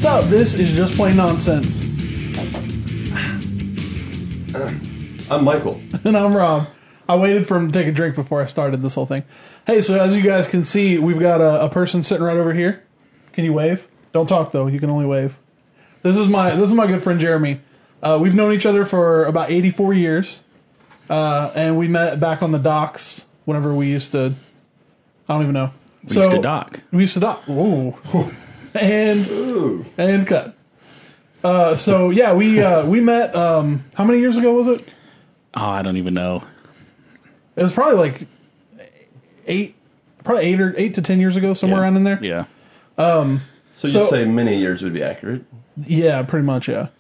up? This is Just Plain Nonsense. I'm Michael. And I'm Rob. I waited for him to take a drink before I started this whole thing. Hey, so as you guys can see, we've got a person sitting right over here. Can you wave? Don't talk, though. You can only wave. This is my good friend, Jeremy. We've known each other for about 84 years. And we met back on the docks whenever we used to... I don't even know. We used to dock. We used to dock. Whoa. And cut. So yeah, we met. How many years ago was it? Oh, I don't even know. It was probably like 8 to 10 years ago, somewhere around in there. Yeah. So you'd say many years would be accurate. Yeah, pretty much. Yeah.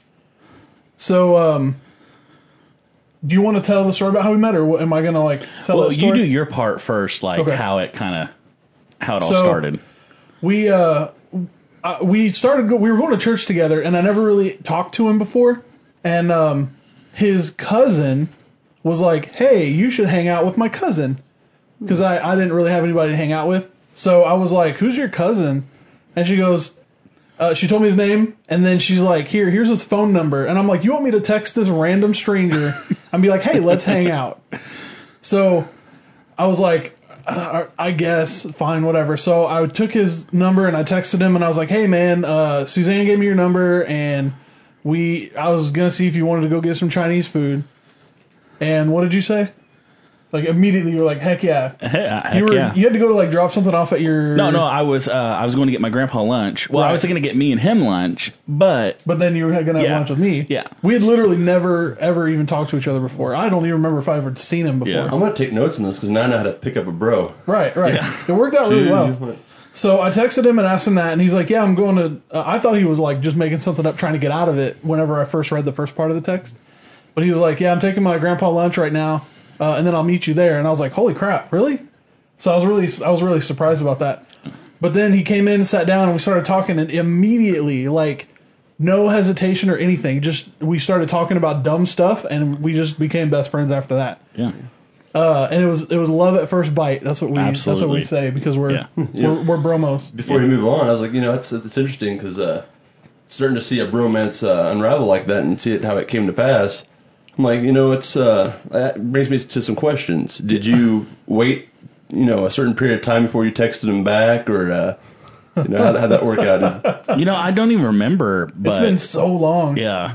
So, do you want to tell the story about how we met, or am I gonna tell? Well, that story? you do your part first, Okay. how it all started. We started. We were going to church together, and I never really talked to him before. And his cousin was like, "Hey, you should hang out with my cousin," because I didn't really have anybody to hang out with. So I was like, "Who's your cousin?" And she goes, she told me his name, and then she's like, here's his phone number. And I'm like, you want me to text this random stranger and be like, hey, let's hang out? So I was like, I guess, fine, whatever. So I took his number and I texted him and I was like, hey, man, Suzanne gave me your number and I was going to see if you wanted to go get some Chinese food. And what did you say? Like immediately you were like, heck yeah. You had to go to drop something off at your... No, I was going to get my grandpa lunch. Well, right. I was going to get me and him lunch, but then you were going to have lunch with me. Yeah. We had literally never, ever even talked to each other before. I don't even remember if I ever seen him before. Yeah. I'm going to take notes on this because now I know how to pick up a bro. Right. Yeah. It worked out really well. So I texted him and asked him that, and he's like, yeah, I'm going to... I thought he was just making something up, trying to get out of it whenever I first read the first part of the text. But he was like, yeah, I'm taking my grandpa lunch right now. And then I'll meet you there. And I was like, holy crap, really? So I was really surprised about that. But then he came in and sat down and we started talking, and immediately, no hesitation or anything, we started talking about dumb stuff, and we just became best friends after that. Yeah. And it was love at first bite. That's what we say, because we're bromos. Before we move on, I was like, it's interesting because starting to see a bromance unravel like that and see how it came to pass. I'm like, that brings me to some questions. Did you wait, a certain period of time before you texted him back, or, how'd that work out? I don't even remember. But it's been so long. Yeah.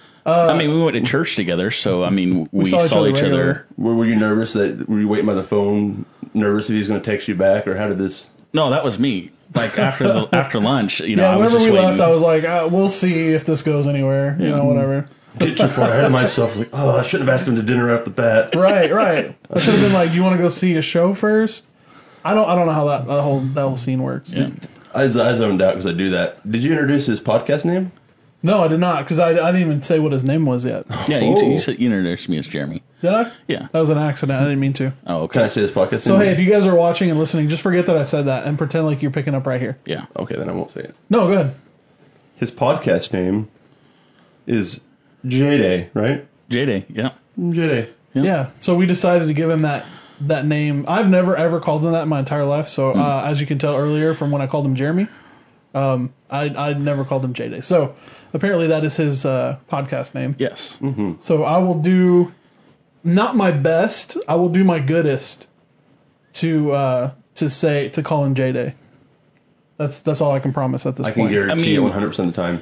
We went to church together, so, we saw each other. Were you nervous? Were you waiting by the phone, nervous if he was going to text you back, or how did this? No, that was me. After lunch, I was just whenever we left, I was like, we'll see if this goes anywhere, whatever. Get too far ahead of myself. Like, I shouldn't have asked him to dinner off the bat. Right. I should have been like, "Do you want to go see a show first?" I don't know how that whole scene works. Yeah. I zoned out because I do that. Did you introduce his podcast name? No, I did not, because I didn't even say what his name was yet. Yeah, you said you introduced me as Jeremy. Did I? Yeah. That was an accident. I didn't mean to. Oh, okay. Can I say his podcast name? So hey, if you guys are watching and listening, just forget that I said that and pretend like you're picking up right here. Yeah. Okay, then I won't say it. No, go ahead. His podcast name is J-Day, right? J-Day, yeah. J-Day. Yeah. So we decided to give him that name. I've never ever called him that in my entire life. So as you can tell earlier from when I called him Jeremy, I never called him J-Day. So apparently that is his podcast name. Yes. Mm-hmm. So I will do not my best. I will do my goodest to call him J-Day. That's all I can promise at this point. I can guarantee you 100% of the time.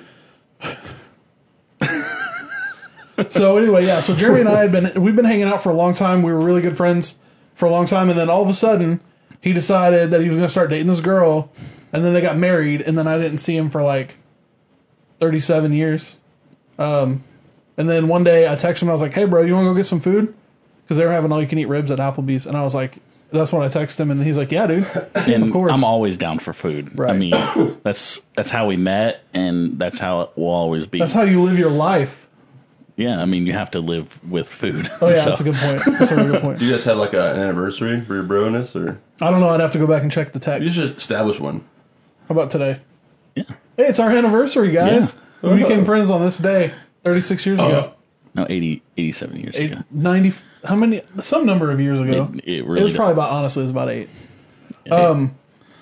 So anyway, yeah. So Jeremy and I we've been hanging out for a long time. We were really good friends for a long time, and then all of a sudden, he decided that he was going to start dating this girl, and then they got married, and then I didn't see him for 37 years. And then one day I texted him. I was like, "Hey, bro, you want to go get some food?" Because they were having all-you-can-eat ribs at Applebee's, and I was like, "That's when I texted him," and he's like, "Yeah, dude, and of course." I'm always down for food. Right. That's how we met, and that's how it will always be. That's how you live your life. Yeah, you have to live with food. Oh yeah, that's a good point. That's a really good point. Do you guys have an anniversary for your broness, or? I don't know. I'd have to go back and check the text. You should establish one. How about today? Yeah. Hey, it's our anniversry, guys. Yeah. We became friends on this day 36 years ago. No, 87 years ago. 90, how many? Some number of years ago. It really was probably about, honestly, it was about 8.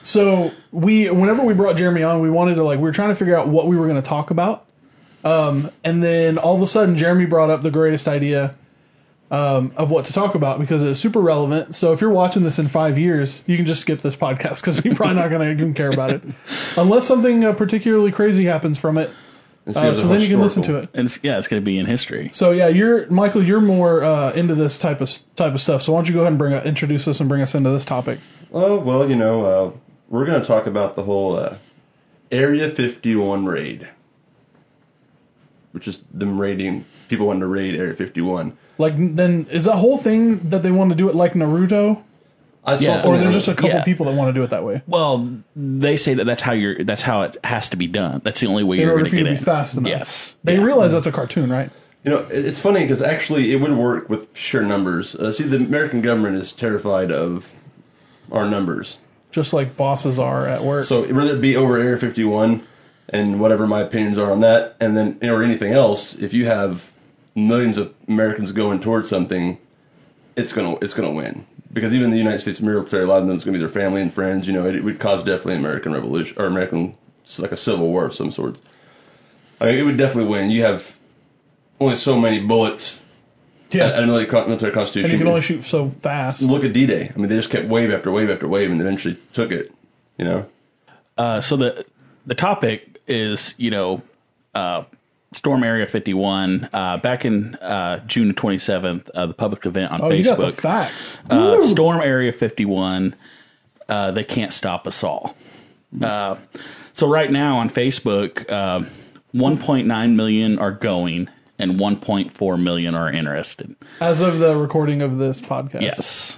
So whenever we brought Jeremy on, we wanted to we were trying to figure out what we were going to talk about. And then all of a sudden, Jeremy brought up the greatest idea of what to talk about because it's super relevant. So if you're watching this in 5 years, you can just skip this podcast because you're probably not going to even care about it. Unless something particularly crazy happens from it. So then you can listen to it. And it's going to be in history. So yeah, Michael, you're more into this type of stuff. So why don't you go ahead and introduce us and bring us into this topic? Oh, well, we're going to talk about the whole Area 51 raid, which is them raiding, people wanting to raid Area 51. Then is that whole thing that they want to do it like Naruto? I saw Or there's just a couple people that want to do it that way. Well, they say that's how it has to be done. That's the only way you're going to get in. In order for you to be fast enough. Yes. They realize that's a cartoon, right? It's funny because actually it would work with sheer numbers. See, the American government is terrified of our numbers. Just like bosses are at work. So whether it be over Area 51 and whatever my opinions are on that, and then or anything else, if you have millions of Americans going towards something, it's gonna win. Because even the United States military, a lot of them is going to be their family and friends. It would cause definitely American revolution or like a civil war of some sort. I mean, it would definitely win. You have only so many bullets. Yeah, at a military constitution. And you can only shoot so fast. Look at D-Day. I mean, they just kept wave after wave after wave, and eventually took it. So the topic is Storm Area 51. Back in June 27th, the public event on Facebook. You got the facts. Storm Area 51. They can't stop us all. So right now on Facebook, 1.9 million are going, and 1.4 million are interested. As of the recording of this podcast. Yes.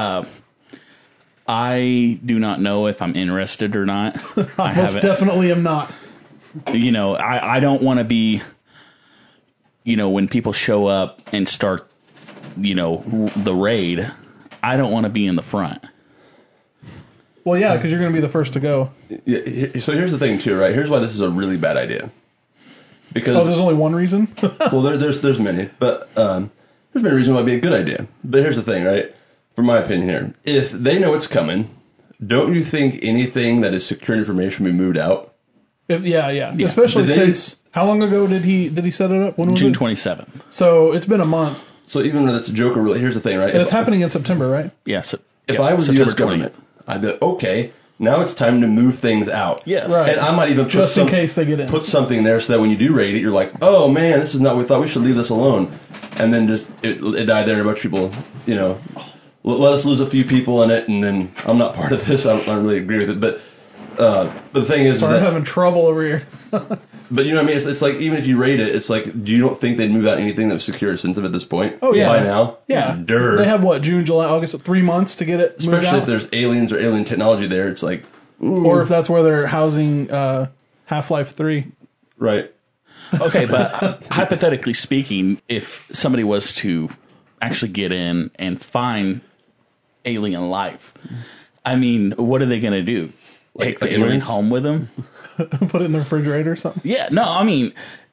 I do not know if I'm interested or not. I most definitely am not. I don't want to be, when people show up and start, the raid, I don't want to be in the front. Well, yeah, because you're going to be the first to go. Yeah, so here's the thing, too, right? Here's why this is a really bad idea. Because there's only one reason? Well, there's many, but there's many reasons why it'd be a good idea. But here's the thing, right? From my opinion here, if they know it's coming, don't you think anything that is secure information will be moved out? Yeah. Especially since how long ago did he set it up? When was June it? 27th. So it's been a month. So even though that's a joke, really, here's the thing, right? And it's happening in September, right? Yes. If I was the U.S. government, I'd be okay. Now it's time to move things out. Yes. Right. And I might even just in case they get in. Put something there so that when you do raid it, you're like, oh man, this is not what we thought. We should leave this alone. And then just it died there, and a bunch of people, let us lose a few people in it, and then I'm not part of this. I don't really agree with it, but the thing is, I'm having trouble over here. But you know what I mean? It's like, even if you raid it, it's like, do you don't think they'd move out anything that was secure or sensitive at this point? Oh, yeah. By now? Yeah. They have, June, July, August, 3 months to get it moved out? Especially if there's aliens or alien technology there, it's like... Ooh. Or if that's where they're housing Half-Life 3. Right. Okay, but hypothetically speaking, if somebody was to actually get in and find alien life, I mean, what are they going to do? Take the alien home with them? Put it in the refrigerator or something? Yeah, no, I mean,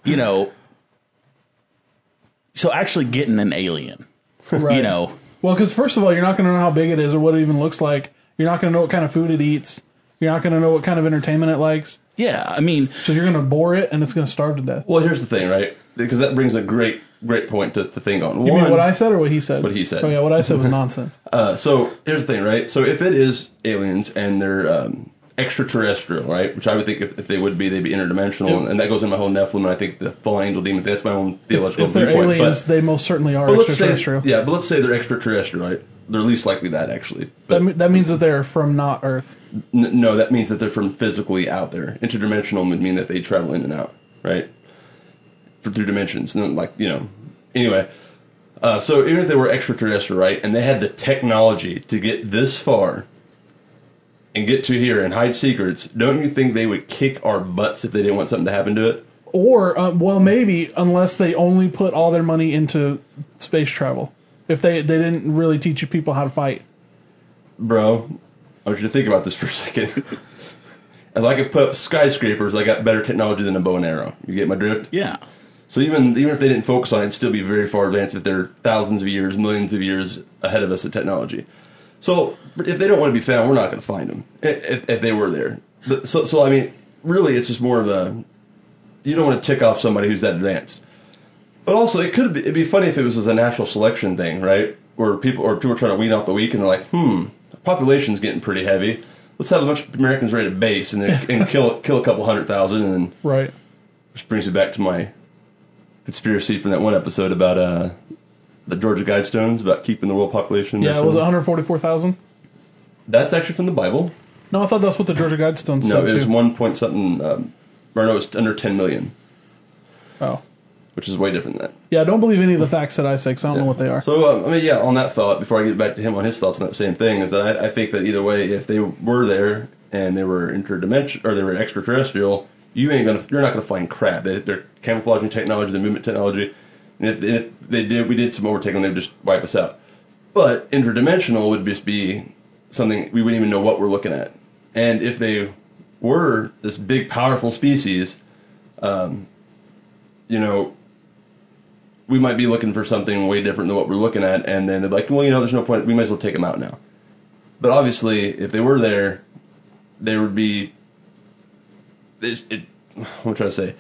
so actually getting an alien, right. Well, because first of all, you're not going to know how big it is or what it even looks like. You're not going to know what kind of food it eats. You're not going to know what kind of entertainment it likes. Yeah, I mean... So you're going to bore it and it's going to starve to death. Well, here's the thing, right? Because that brings a great point to think on. You mean what I said or what he said? What he said. Oh, yeah, what I said was nonsense. So here's the thing, right? So if it is aliens and they're extraterrestrial, right? Which I would think if they would be, they'd be interdimensional. And that goes in my whole Nephilim, and I think the fallen angel demon, that's my own theological viewpoint. If they're aliens, they most certainly are extraterrestrial. But let's say they're extraterrestrial, right? They're least likely that, actually. But that means that they're from not Earth. No, that means that they're from physically out there. Interdimensional would mean that they travel in and out, right? Through dimensions. And anyway. So even if they were extraterrestrial, right, and they had the technology to get this far and get to here and hide secrets, don't you think they would kick our butts if they didn't want something to happen to it? Or, maybe, unless they only put all their money into space travel. If they didn't really teach you people how to fight. Bro, I want you to think about this for a second. If I could put up skyscrapers, I got better technology than a bow and arrow. You get my drift? Yeah. So even if they didn't focus on it, it'd still be very far advanced if they're thousands of years, millions of years ahead of us at technology. So if they don't want to be found, we're not going to find them if they were there. But, so I mean, really, it's just more of a, you don't want to tick off somebody who's that advanced. But also, it'd be funny if it was a natural selection thing, right? Where people are trying to wean off the weak, and they're like, the population's getting pretty heavy. Let's have a bunch of Americans ready to base and kill a couple 100,000, and then Right. which brings me back to my conspiracy from that one episode about the Georgia Guidestones about keeping the world population. Yeah, it was 144,000. That's actually from the Bible. No, I thought that's what the Georgia Guidestones said No, it was too. 1 point something, or no, it was under 10 million, Oh. which is way different than that. Yeah, don't believe any of the facts that I say because I don't know what they are. So, I mean, yeah, on that thought, before I get back to him on his thoughts on that same thing, is that I think that either way, if they were there and they were interdimensional or they were extraterrestrial, you're not gonna find crap. They're camouflaging technology, the movement we did some overtaking, they would just wipe us out. But interdimensional would just be something we wouldn't even know what we're looking at. And if they were this big, powerful species, we might be looking for something way different than what we're looking at, and then they're like, well, there's no point, we might as well take them out now. But obviously, if they were there, they would be, what am I trying to say?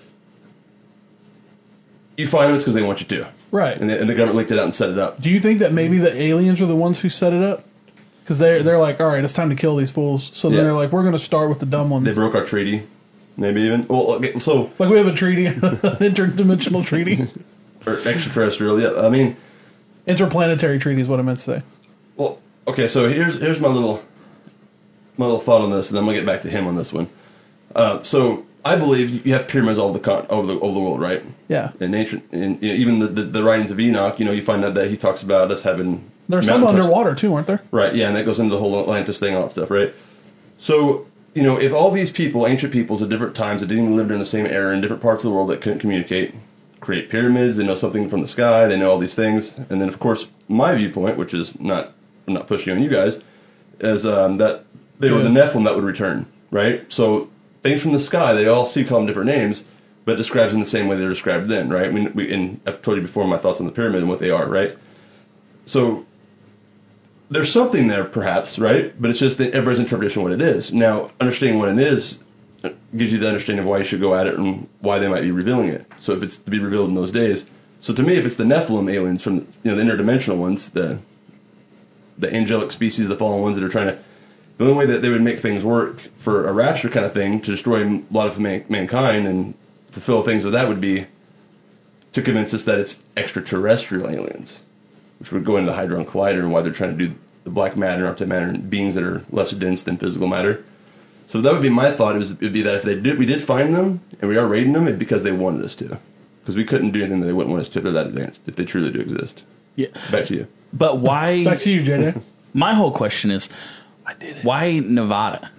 You find them, it's because they want you to. Right. And the government leaked it out and set it up. Do you think that maybe the aliens are the ones who set it up? Because they're like, all right, it's time to kill these fools. So then Yeah. they're like, we're going to start with the dumb ones. They broke our treaty, maybe even. Well, okay, so Like we have a treaty, an interdimensional treaty. or extraterrestrial. Yeah, I mean, Interplanetary treaty is what I meant to say. well, okay. So here's my little thought on this, and then I'm gonna get back to him on this one. So I believe you have pyramids all over the world, right? Yeah. In ancient, even the writings of Enoch, you find out that he talks about us having. There's some mountaintops. underwater too, aren't there? Right, yeah, and that goes into the whole Atlantis thing, all that stuff, right? So, if all these people, ancient peoples at different times that didn't even live during the same era in different parts of the world that couldn't communicate, create pyramids, they know something from the sky, they know all these things, and then, of course, my viewpoint, which is I'm not pushing on you guys, is that they were the Nephilim that would return, right? So, things from the sky, they all call them different names, but it describes them the same way they're described then, right? And I've told you before my thoughts on the pyramid and what they are, right? So, there's something there, perhaps, right? But it's just that everybody's interpretation of what it is. Now, understanding what it is gives you the understanding of why you should go at it and why they might be revealing it. So if it's to be revealed in those days. So to me, if it's the Nephilim aliens from the interdimensional ones, the angelic species, the fallen ones that are trying to, the only way that they would make things work for a rapture kind of thing to destroy a lot of mankind and fulfill things of that would be to convince us that it's extraterrestrial aliens, which would go into the Hadron Collider and why they're trying to do the black matter and antimatter beings that are less dense than physical matter. So that would be my thought. It'd be that if we did find them and we are raiding them, it'd be because they wanted us to, because we couldn't do anything that they wouldn't want us to if they're that advanced, if they truly do exist. Yeah. Back to you. But why? Back to you, JJ. My whole question is, why Nevada?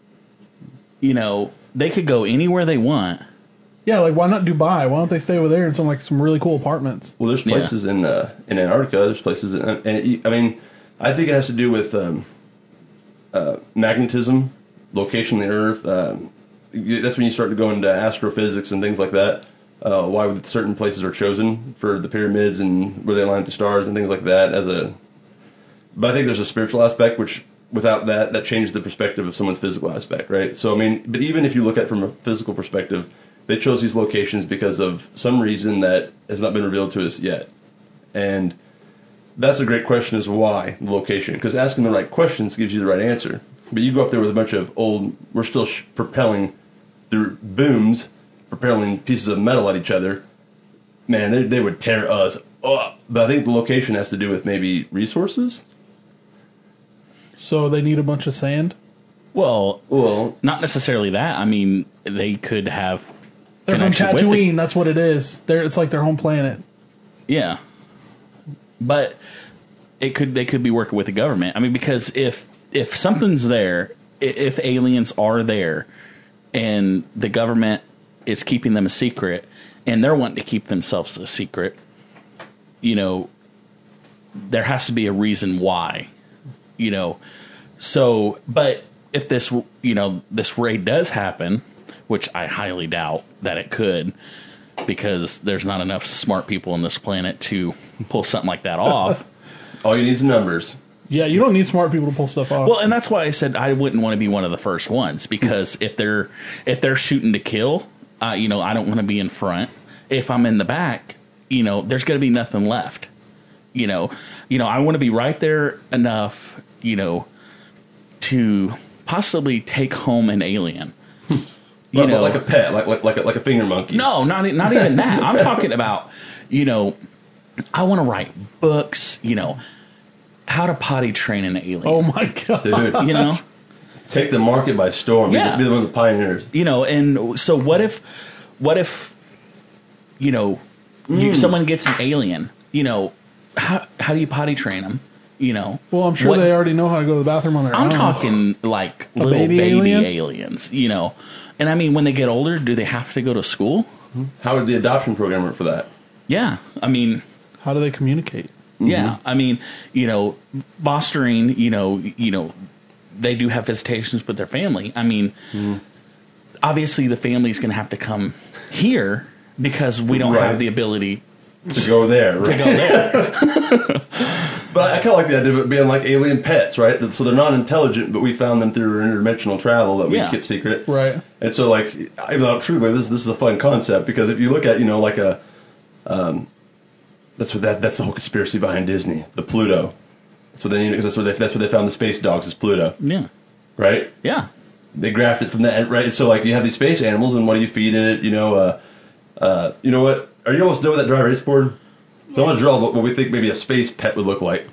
They could go anywhere they want. Yeah, like why not Dubai? Why don't they stay over there in some really cool apartments? Well, there's places in Antarctica. There's places, I think it has to do with magnetism, location of the Earth. That's when you start to go into astrophysics and things like that. Why certain places are chosen for the pyramids and where they align with the stars and things like that. But I think there's a spiritual aspect, which without that changes the perspective of someone's physical aspect, right? So but even if you look at it from a physical perspective, they chose these locations because of some reason that has not been revealed to us yet. And that's a great question, is why the location? Because asking the right questions gives you the right answer. But you go up there with a bunch of we're still propelling through booms, propelling pieces of metal at each other. Man, they would tear us up. But I think the location has to do with maybe resources. So they need a bunch of sand. Well, not necessarily that. I mean, they could have. They're from connection with it. Tatooine. That's what it is. It's like their home planet. Yeah, but they could be working with the government. I mean, because if something's there, if aliens are there, and the government is keeping them a secret, and they're wanting to keep themselves a secret, there has to be a reason why, So, but if this raid does happen, which I highly doubt that it could, because there's not enough smart people on this planet to pull something like that off. All you need is numbers. Yeah, you don't need smart people to pull stuff off. Well, and that's why I said I wouldn't want to be one of the first ones, because if they're shooting to kill, I don't want to be in front. If I'm in the back, there's going to be nothing left. I want to be right there enough, to possibly take home an alien. But like a pet, like a finger monkey. No, not even that. I'm talking about, I want to write books, how to potty train an alien. Oh my god, dude! Take the market by storm. Yeah. Be one of the pioneers. And so what if someone gets an alien? How do you potty train them? Well, I'm sure they already know how to go to the bathroom on their own. I'm talking like little baby aliens. And I mean, when they get older, do they have to go to school? How would the adoption program work for that? Yeah, I mean, how do they communicate? Yeah, I mean, fostering, they do have visitations with their family. I mean, obviously the family's going to have to come here because we don't have the ability to go there. Right? But I kind of like the idea of it being like alien pets, right? So they're not intelligent, but we found them through interdimensional travel that we keep secret. Right. And so, like, even though not true, but this is a fun concept because if you look at, like a, that's the whole conspiracy behind Disney, the Pluto. So then, because that's where they found the space dogs is Pluto. Yeah. Right. Yeah. They grafted from that, right? And so, like, you have these space animals, and what do you feed it? You know what? Are you almost done with that dry erase board? So I'm going to draw what we think maybe a space pet would look like.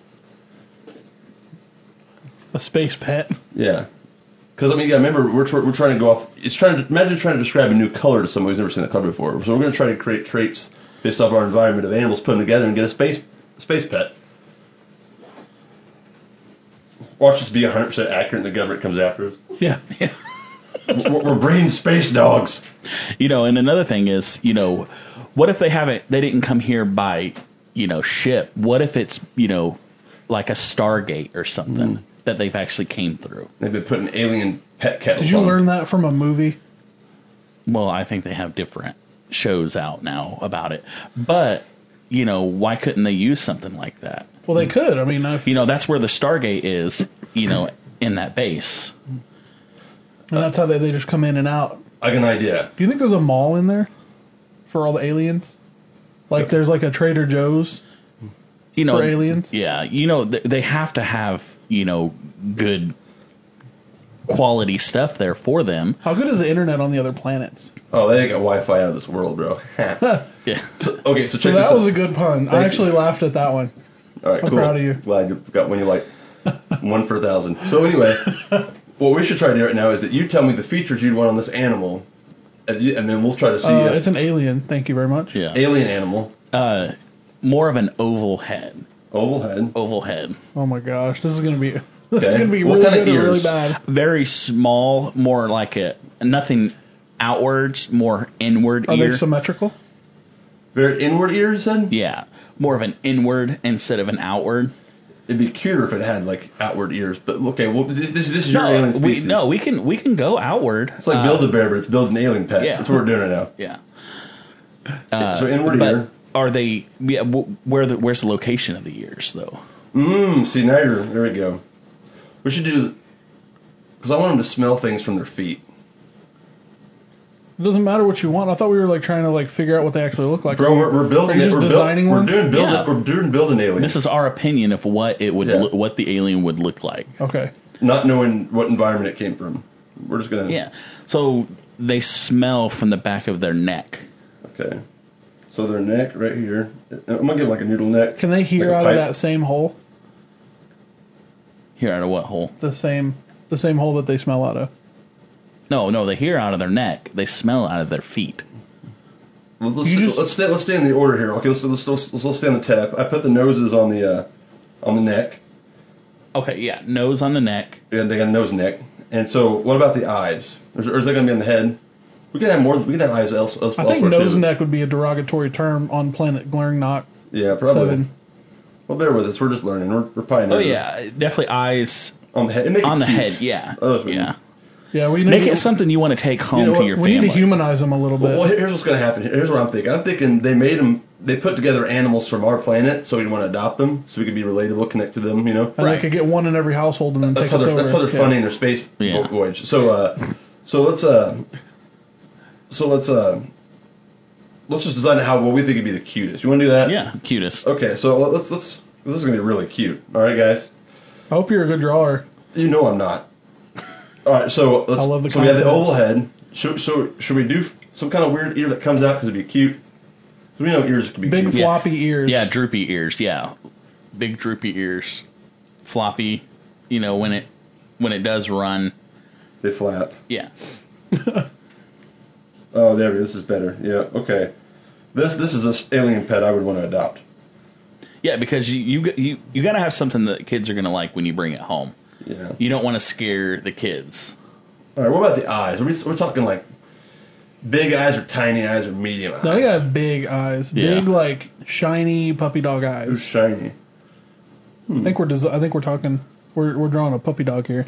A space pet? Yeah. Because, I mean, remember, we're trying to go off... Imagine trying to describe a new color to someone who's never seen that color before. So we're going to try to create traits based off our environment of animals, put them together, and get a space pet. Watch this be 100% accurate and the government comes after us. Yeah. We're breeding space dogs. And another thing is, what if they didn't come here by, ship? What if it's, like a Stargate or something that they've actually came through? They've been putting alien pet kettles. Did you learn that from a movie? Well, I think they have different shows out now about it. But, why couldn't they use something like that? Well, they could. I mean, that's where the Stargate is, in that base. And that's how they just come in and out. I got an idea. Do you think there's a mall in there for all the aliens? Like there's like a Trader Joe's for aliens? Yeah. They have to have, good quality stuff there for them. How good is the internet on the other planets? Oh, they got Wi-Fi out of this world, bro. Yeah. So check this out. That was a good pun. I actually laughed at that one. All right, I'm cool. proud of you. Glad you got one you like. 1 for 1,000. So anyway, what we should try to do right now is that you tell me the features you'd want on this animal, and then we'll try to see. It's an alien. Thank you very much. Yeah. Alien animal. More of an oval head. Oval head. Oval head. Oh my gosh, this is gonna be What really kind of good or really ears? bad. Very small, more like nothing outwards, more inward Are ear. they symmetrical? Very inward ear, you said? Yeah. More of an inward instead of an outward. It'd be cuter if it had like outward ears, but okay. Well, this is your alien species. We can go outward. It's like Build-A-Bear, but it's build an alien pet. Yeah. That's what we're doing right now. Yeah. So inward but ear. are they? Yeah. Where's the location of the ears though? See, now there we go. We should do, because I want them to smell things from their feet. It doesn't matter what you want. I thought we were like trying to like figure out what they actually look like. Bro, we're building Are you it. just designing one? We're Yeah. doing building aliens. This is our opinion of what it would, what the alien would look like. Okay. Not knowing what environment it came from. We're just gonna. Yeah. So they smell from the back of their neck. Okay. So their neck right here. I'm gonna give like a noodle neck. Can they hear like a out pipe. of that same hole? Hear out of what hole? The same hole that they smell out of. No, they hear out of their neck. They smell out of their feet. Let's stay in the order here. Okay, let's stay on the tap. I put the noses on the neck. Okay, yeah, nose on the neck. Yeah, they got a nose neck. And so, what about the eyes? Or is that going to be on the head? We can have more. We can have eyes elsewhere. I think nose and neck would be a derogatory term on planet Glaringnock. Yeah, probably. 7. Well, bear with us. We're just learning. We're pioneers. Oh yeah, definitely eyes on the head. It make on it the cute. head. Yeah, Oh, that's what yeah. Yeah, we need Make to, it something you want to take home You know to what? your we family. need to humanize them a little bit. Well, here's what's going to happen. Here's what I'm thinking. I'm thinking they made them. They put together animals from our planet, so we want to adopt them, so we can be relatable, connect to them. You know, and Right. they could get one in every household and then that's take how us they're over. that's how they're Yeah. funding their space Yeah. voyage. So let's just design how what we think would be the cutest. You want to do that? Yeah, cutest. Okay. So let's. This is going to be really cute. All right, guys. I hope you're a good drawer. You know I'm not. All right. So let's. I love the so we have the confidence. oval head. Should we do some kind of weird ear that comes out because it'd be cute? 'Cause we know ears can be Big cute. floppy ears. Yeah, droopy ears. Yeah, big droopy ears, floppy. You know when it does run. They flap. Yeah, Oh, there we go. This is better. Yeah. Okay. This is this alien pet I would want to adopt. yeah, because you got to have something that kids are gonna like when you bring it home. Yeah. You don't want to scare the kids. All right. What about the eyes? We're talking like big eyes or tiny eyes or medium eyes. No, you got big eyes. Yeah. Big, like, shiny puppy dog eyes. Who's shiny? I think we're talking. We're drawing a puppy dog here.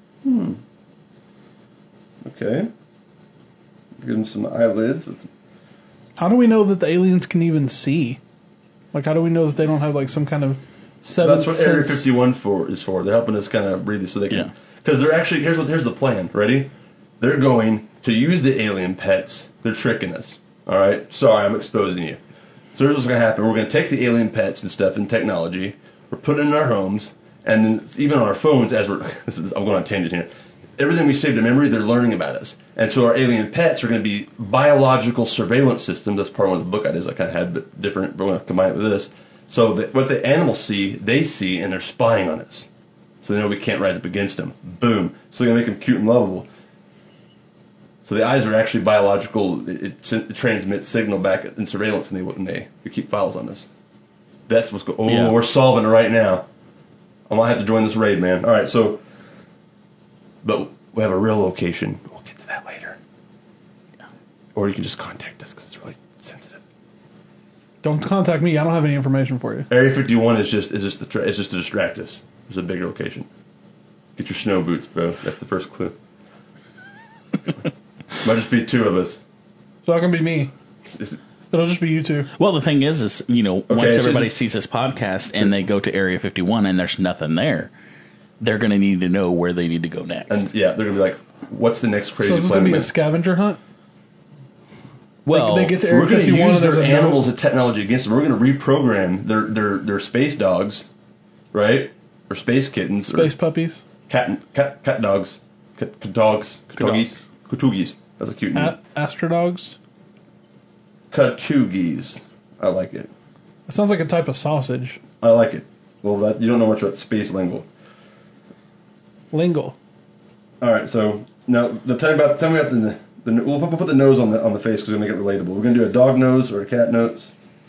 Okay. Give them some eyelids. With How do we know that the aliens can even see? Like, how do we know that they don't have like some kind of seventh That's what Area sense? 51 is for. They're helping us kind of breathe this so they can. Yeah. Because they're actually here's the plan. Ready? They're going to use the alien pets. They're tricking us. All right. Sorry, I'm exposing you. So here's what's going to happen. We're going to take the alien pets and stuff and technology. We're putting it in our homes, and then it's even on our phones as we're. I'm going on a tangent here. Everything we save to memory, they're learning about us. And so our alien pets are going to be biological surveillance systems. That's part of one of the book ideas I kind of had, but different. But we're going to combine it with this. So that what the animals see, they see, and they're spying on us. So they know we can't rise up against them. Boom. So they're going to make them cute and lovable. So the eyes are actually biological. It transmits signal back in surveillance, and they keep files on us. That's what's going. Oh, Yeah. we're solving it right now. I might have to join this raid, man. All right, so, but we have a real location. We'll get to that later. Or you can just contact us because it's really sensitive. Don't contact me. I don't have any information for you. Area 51 is just to distract us. There's a bigger location. Get your snow boots, bro. That's the first clue. Might just be two of us. It's not gonna be me. It's- It'll just be you two. Well, the thing is once so everybody it's- sees this podcast and they go to Area 51 and there's nothing there, they're going to need to know where they need to go next. And yeah, they're gonna be like, "What's the next crazy So is this plan?" gonna be we a make? scavenger hunt? well, They get to Area We're going to 51 use and their there's no- animals and technology against them. We're going to reprogram their space dogs, right? Or space kittens, Space or puppies. cat dogs, cat dogs, katugis. That's a cute name. Astrodogs. Katugis. I like it. It sounds like a type of sausage. I like it. Well, you don't know much about space lingo. Lingle. All right, so now tell me about the we'll put the nose on the face because we're gonna make it relatable. We're gonna do a dog nose or a cat nose.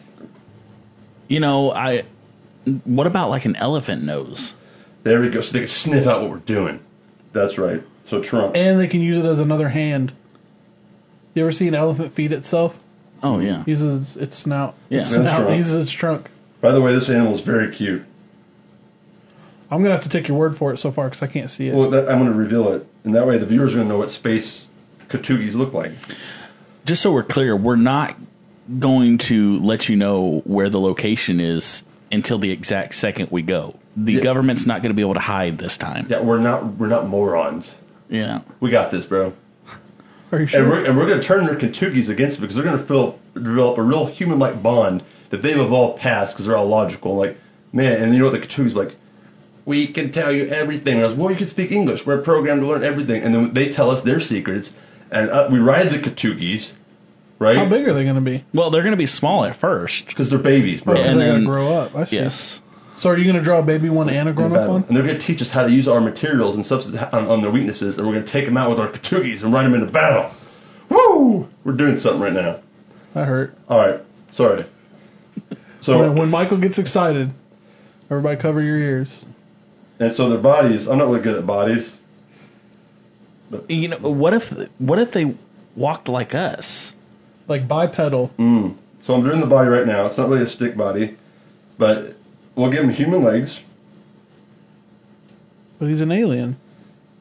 what about like an elephant nose? There we go. So they can sniff out what we're doing. That's right. So Trump. And they can use it as another hand. You ever see an elephant feed itself? Oh, yeah. Uses its snout. Yeah. Its That's snout right. uses its trunk. By the way, this animal is very cute. I'm gonna have to take your word for it so far because I can't see it. Well, I'm going to reveal it, and that way the viewers are going to know what space katugis look like. Just so we're clear, we're not going to let you know where the location is until the exact second we go. The Yeah. government's not going to be able to hide this time. Yeah, we're not morons. Yeah. We got this, bro. Are you sure? And we're going to turn their katugis against them because they're going to develop a real human-like bond that they've evolved past because they're all logical. Like, man, and you know what the katugis like? We can tell you everything. And I was, well, you can speak English. We're programmed to learn everything. And then they tell us their secrets, and we ride the katugis, right? How big are they gonna be? Well, they're going to be small at first. Because they're babies, bro. Because And they gotta then- grow up. I see. Yes. So are you gonna draw a baby one and a grown up one? And they're going to teach us how to use our materials and substance on their weaknesses, and we're going to take them out with our katugis and run them into battle. Woo! We're doing something right now. That hurt. All right, sorry. So When Michael gets excited, everybody cover your ears. and so their bodies. I'm not really good at bodies. You know, what if they walked like us? Like bipedal. So I'm doing the body right now. It's not really a stick body, but we'll give them human legs. But he's an alien.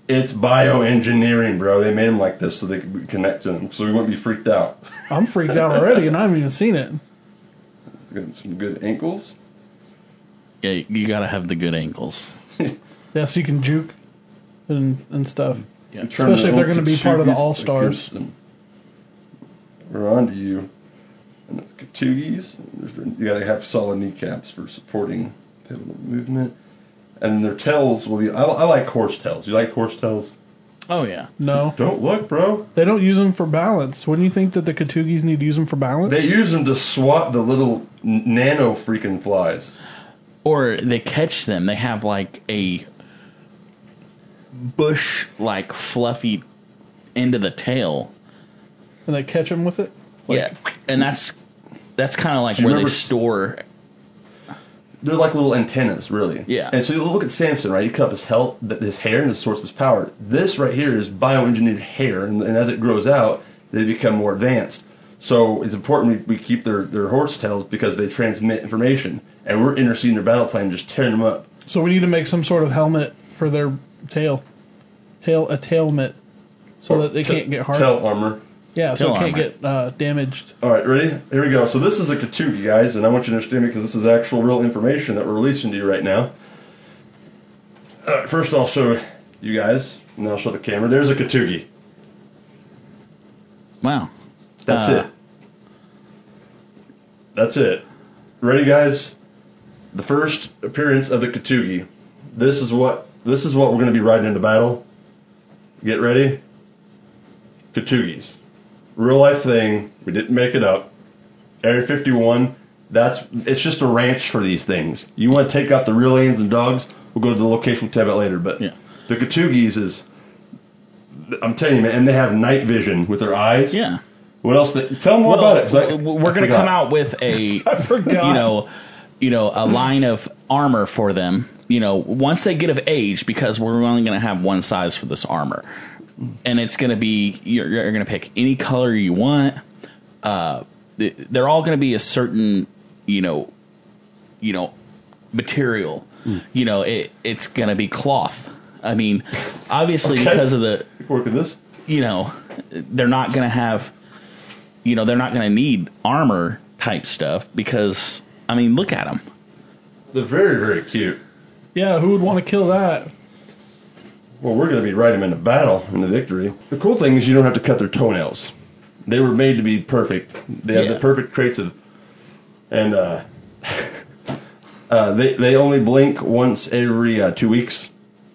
It's bioengineering, bro. They made them like this so they could connect to them, so we wouldn't be freaked out. I'm freaked out already, and I haven't even seen it. Got some good ankles. Yeah, you got to have the good ankles. Yeah, so you can juke and stuff. Yeah. Especially if they're going to be part of the All-Stars. We're on to you. And those Katugis. You got to have solid kneecaps for supporting pivotal movement. And their tails will be... I like horse tails. You like horse tails? Oh, yeah. No. Don't look, bro. They don't use them for balance. Wouldn't you think that the Katugis need to use them for balance? They use them to swat the little nano freaking flies. Or they catch them. They have like a bush, like fluffy end of the tail. And they catch them with it? Yeah. And that's kind of like Do you where they remember store... They're like little antennas, really. Yeah. And so you look at Samson, right? He cut off his hair, and the source of his power. This right here is bioengineered hair, and as it grows out, they become more advanced. So it's important we keep their horse tails because they transmit information, and we're interceding their battle plan, just tearing them up. So we need to make some sort of helmet for their tail. A tailmet. So that they can't get hard. Tail armor. Yeah, so Tail it can't armor. get damaged. All right, ready? Here we go. So this is a Katugi, guys, and I want you to understand because this is actual real information that we're releasing to you right now. First, I'll show you guys, and then I'll show the camera. There's a Katugi. Wow. That's it. That's it. Ready, guys? The first appearance of the Katugi. This is what we're going to be riding into battle. Get ready. Katugis. Real life thing. We didn't make it up. Area 51. It's just a ranch for these things. You want to take out the real aliens and dogs? We'll go to the location we'll talk about later. But Yeah. the Katugis is, I'm telling you, man, and they have night vision with their eyes. Yeah. What else? Tell them more about it. 'Cause We're going to come out with a, I forgot. a line of armor for them. Once they get of age, because we're only going to have one size for this armor, and it's going to be you're going to pick any color you want. They're all going to be a certain material. It's going to be cloth. I mean, obviously because of the working this. They're not going to have. They're not going to need armor type stuff because look at them. They're very, very cute. Yeah, who would want to kill that? Well, we're going to be riding them into battle in the victory. The cool thing is you don't have to cut their toenails. They were made to be perfect. They have the perfect traits of, and they only blink once every 2 weeks,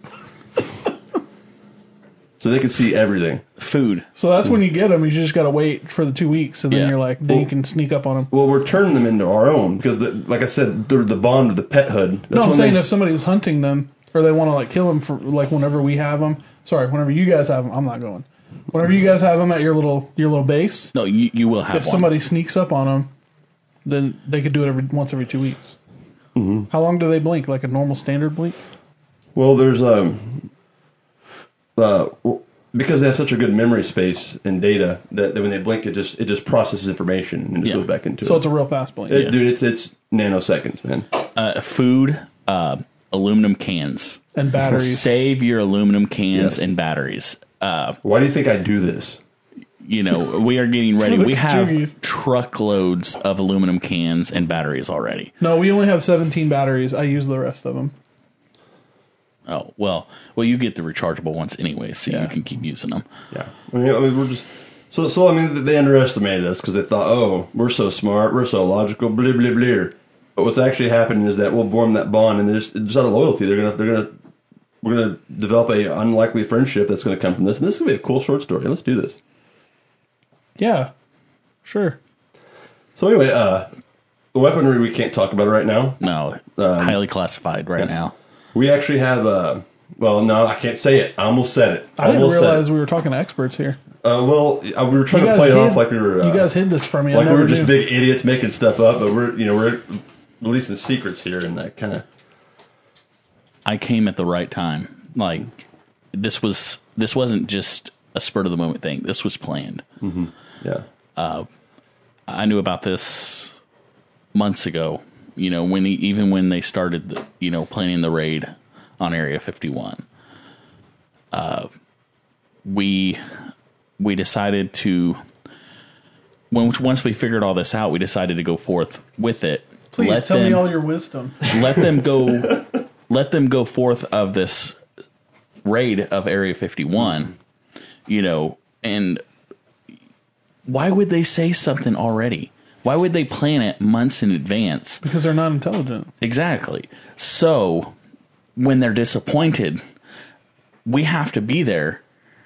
so they can see everything. Food. So that's when you get them. You just got to wait for the 2 weeks, and then then you can sneak up on them. Well, we're turning them into our own because, like I said, they're the bond of the pethood. That's No, I'm when saying if somebody's hunting them or they want to kill them for whenever we have them. Sorry, whenever you guys have them, I'm not going. Whenever you guys have them at your little base. No, you will have. If somebody sneaks up on them, then they could do it once every 2 weeks. Mm-hmm. How long do they blink? Like a normal standard blink? Well, there's because they have such a good memory space and data that when they blink, it just processes information and just goes back into it. So it's a real fast blink. Dude, it's nanoseconds, man. Food, aluminum cans, and batteries. Save your aluminum cans and batteries. Why do you think I do this? We are getting ready. We have Katugis. truckloads of aluminum cans and batteries already. No, we only have 17 batteries. I use the rest of them. Oh, well, you get the rechargeable ones anyway, so you can keep using them. Yeah. We're just... So they underestimated us because they thought, oh, we're so smart, we're so logical, blah, blah, blah. But what's actually happening is that we'll form that bond, and just out of loyalty, we're gonna develop a unlikely friendship that's gonna come from this. And this is gonna be a cool short story. Let's do this. Yeah. Sure. So anyway, the weaponry we can't talk about right now. No, highly classified right now. We actually have well, no, I can't say it. I almost said it. I didn't realize we were talking to experts here. We were trying to play it off like we were. You guys hid this from me. Like we were just big idiots making stuff up, but we're releasing secrets here, and that kind of. I came at the right time. Like this wasn't just a spur of the moment thing. This was planned. Mm-hmm. Yeah. I knew about this months ago. When they started planning the raid on Area 51. we decided to, once we figured all this out, we decided to go forth with it. Please tell me all your wisdom. Let them go forth of this raid of Area 51, and why would they say something already? Why would they plan it months in advance? Because they're not intelligent. Exactly. So when they're disappointed, we have to be there,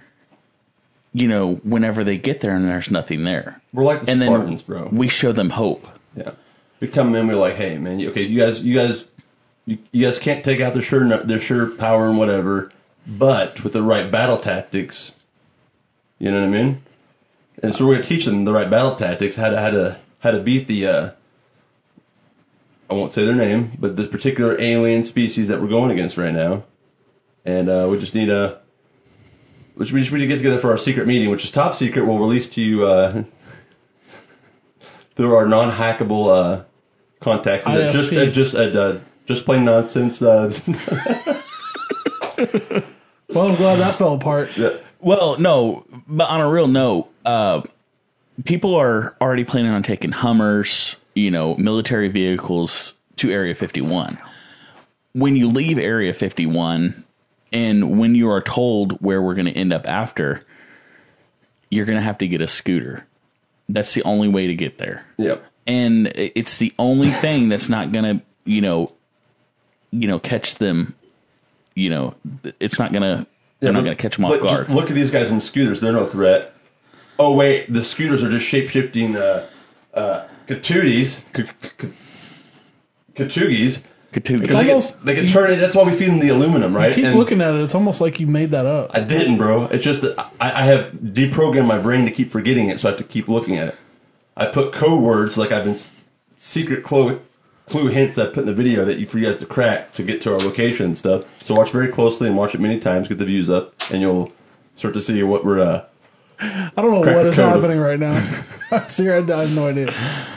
whenever they get there and there's nothing there. We're like the Spartans, bro. We show them hope. Yeah. We come in, we're like, hey, man, okay, you guys can't take out their sure power and whatever, but with the right battle tactics, you know what I mean? And so we're going to teach them the right battle tactics, how to beat the, I won't say their name, but this particular alien species that we're going against right now. And we just need to get together for our secret meeting, which is top secret. We'll release to you through our non-hackable contacts. Just plain nonsense. Well, I'm glad that fell apart. Yeah. Well, no, but on a real note, people are already planning on taking Hummers, military vehicles to Area 51. When you leave Area 51 and when you are told where we're going to end up after, you're going to have to get a scooter. That's the only way to get there. Yep. And it's the only thing that's not going to, catch them. It's not going to. They're not going to catch them off guard. Look at these guys in scooters; they're no threat. Oh wait, the scooters are just shape-shifting Katugis. Katugis. Almost, they can turn it. That's why we feed them the aluminum, right? Keep looking at it. It's almost like you made that up. I didn't, bro. It's just that I have deprogrammed my brain to keep forgetting it, so I have to keep looking at it. I put code words like I've been secret clue hints that I put in the video for you guys to crack to get to our location and stuff. So watch very closely and watch it many times, get the views up, and you'll start to see what we're. I don't know what is happening right now. Seriously, I have no idea.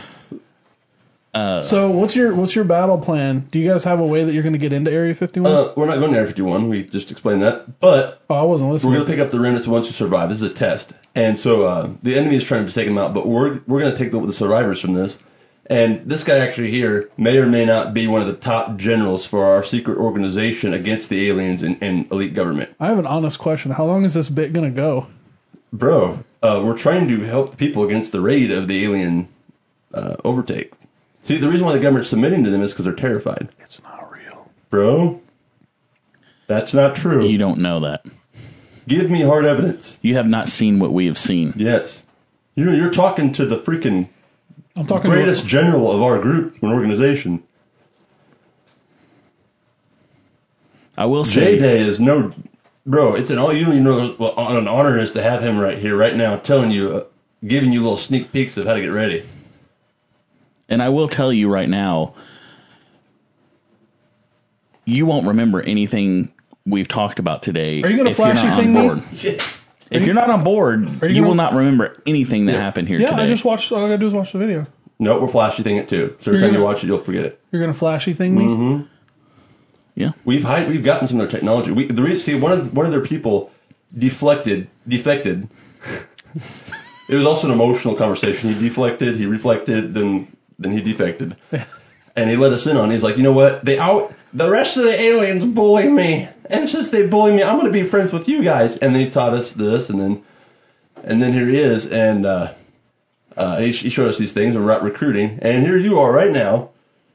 So what's your battle plan? Do you guys have a way that you're going to get into Area 51? We're not going to Area 51. We just explained that, but I wasn't listening. We're going to pick up the remnants of ones who survive. This is a test, and so the enemy is trying to take them out, but we're going to take the survivors from this. And this guy actually here may or may not be one of the top generals for our secret organization against the aliens and elite government. I have an honest question. How long is this bit going to go? Bro, we're trying to help the people against the raid of the alien overtake. See, the reason why the government's submitting to them is because they're terrified. It's not real. Bro, that's not true. You don't know that. Give me hard evidence. You have not seen what we have seen. Yes. You're talking to the freaking... I'm talking greatest general of our group and organization. I will say, J-Day is no, bro. It's an all you don't even know what an honor is to have him right here, right now, telling you, giving you little sneak peeks of how to get ready. And I will tell you right now, you won't remember anything we've talked about today. Are you going to flashy thing me? Yes. If you're not on board, you will not remember anything that happened here today. I just watched. All I gotta do is watch the video. No, we're flashy thing it too. So every time you watch it, you'll forget it. You're gonna flashy thing me. Mm-hmm. Yeah, we've gotten some of their technology. One of their people defected. It was also an emotional conversation. He deflected, he reflected, then he defected, and he let us in on it. He's like, you know what? The rest of the aliens bully me, and since they bully me, I'm going to be friends with you guys. And they taught us this, and then here he is, and he showed us these things, and we're out recruiting, and here you are right now,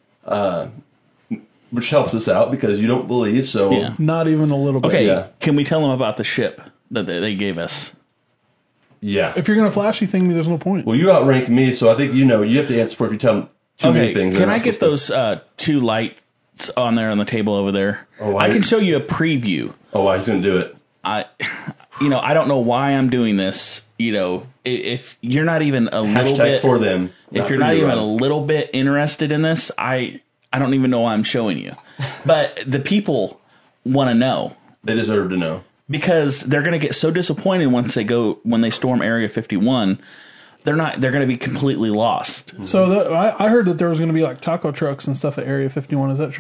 which helps us out because you don't believe. So yeah. Not even a little bit. Okay, yeah. Can we tell them about the ship that they gave us? Yeah. If you're going to flashy thing me, there's no point. Well, you outrank me, so I think you have to answer for it if you tell them too many things. Can I get those two lights on there on the table over there? I can show you a preview. Oh, he's going to do it. I don't know why I'm doing this. If you're not even a little bit for them, if you're not even a little bit interested in this, I don't even know why I'm showing you. But the people want to know. They deserve to know. Because they're going to get so disappointed when they storm Area 51. They're going to be completely lost. So I heard that there was going to be like taco trucks and stuff at Area 51. Is that true?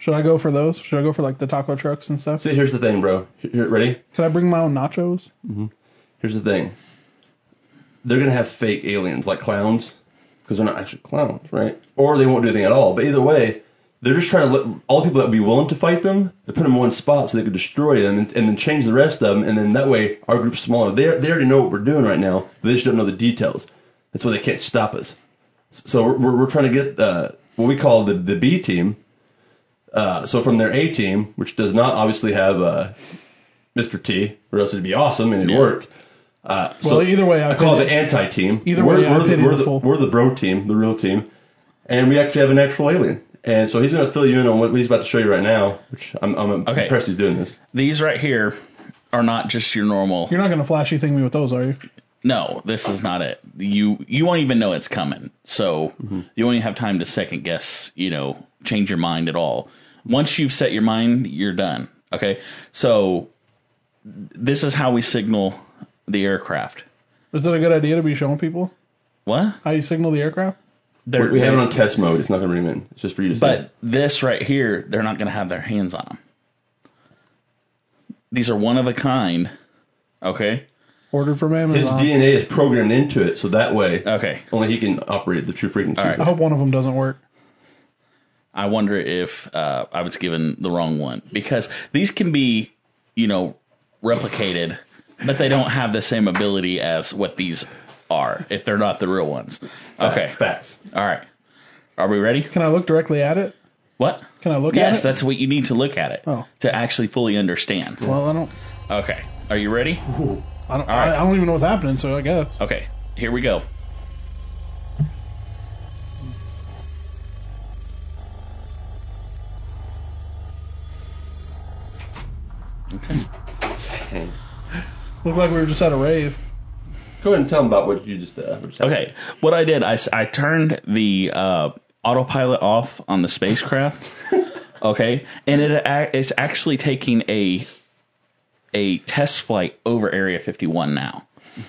Should I go for those? Should I go for like the taco trucks and stuff? See, here's the thing, bro. Ready? Can I bring my own nachos? Here's the thing. They're going to have fake aliens, like clowns, because they're not actually clowns, right? Or they won't do anything at all. But either way, they're just trying to let all the people that would be willing to fight them, they put them in one spot so they could destroy them and then change the rest of them. And then that way, our group's smaller. They already know what we're doing right now, but they just don't know the details. That's why they can't stop us. So we're trying to get what we call the B team. So from their A team, which does not obviously have Mr. T, or else it'd be awesome and it'd work. So either way, I call it the anti-team. Either way, we're the bro team, the real team, and we actually have an actual alien. And so he's going to fill you in on what he's about to show you right now, which I'm impressed he's doing this. These right here are not just your normal. You're not going to flashy thing me with those, are you? No, this is not it. You won't even know it's coming, so you won't even have time to second guess. Change your mind at all. Once you've set your mind, you're done. Okay, so this is how we signal the aircraft. Is it a good idea to be showing people What? how you signal the aircraft? We have it on test mode. It's not going to ring in. It's just for you to see. But this right here, they're not going to have their hands on them. These are one of a kind. Okay. Ordered from Amazon. His DNA is programmed into it, so that way only he can operate the true frequencies. Right. I hope one of them doesn't work. I wonder if I was given the wrong one. Because these can be, replicated, but they don't have the same ability as what these are, if they're not the real ones. Okay. Facts. All right. Are we ready? Can I look directly at it? What? Can I look at it? Yes, that's what you need to look at it Oh. to actually fully understand. Well, I don't. Okay. Are you ready? I don't. right. I don't even know what's happening. So I guess. Okay. Here we go. Okay. Looked like we were just at a rave. Go ahead and tell him about what you just Okay. What I did, I turned the autopilot off on the spacecraft. Okay, and it's actually taking a test flight over Area 51 now.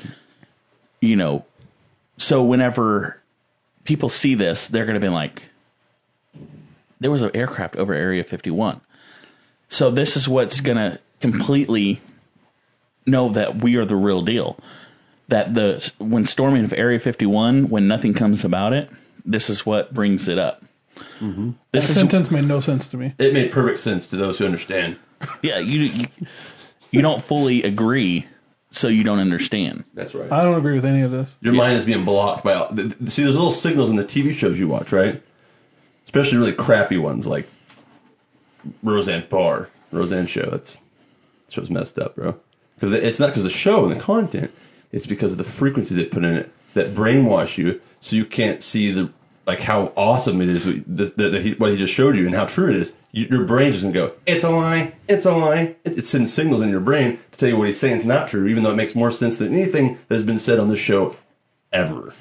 So whenever people see this, they're going to be like, there was an aircraft over Area 51. So this is what's going to completely know that we are the real deal. That when storming of Area 51, when nothing comes about it, this is what brings it up. Mm-hmm. That sentence made no sense to me. It made perfect sense to those who understand. Yeah, you don't fully agree, so you don't understand. That's right. I don't agree with any of this. Your mind is being blocked by... See, there's little signals in the TV shows you watch, right? Especially really crappy ones like Roseanne Barr, Roseanne Show. That show's messed up, bro. Because it's not because of the show and the content. It's because of the frequencies they put in it that brainwash you, so you can't see how awesome it is what he just showed you and how true it is. Your brain's just gonna go, it's a lie, it's a lie. It sends signals in your brain to tell you what he's saying is not true, even though it makes more sense than anything that has been said on this show ever.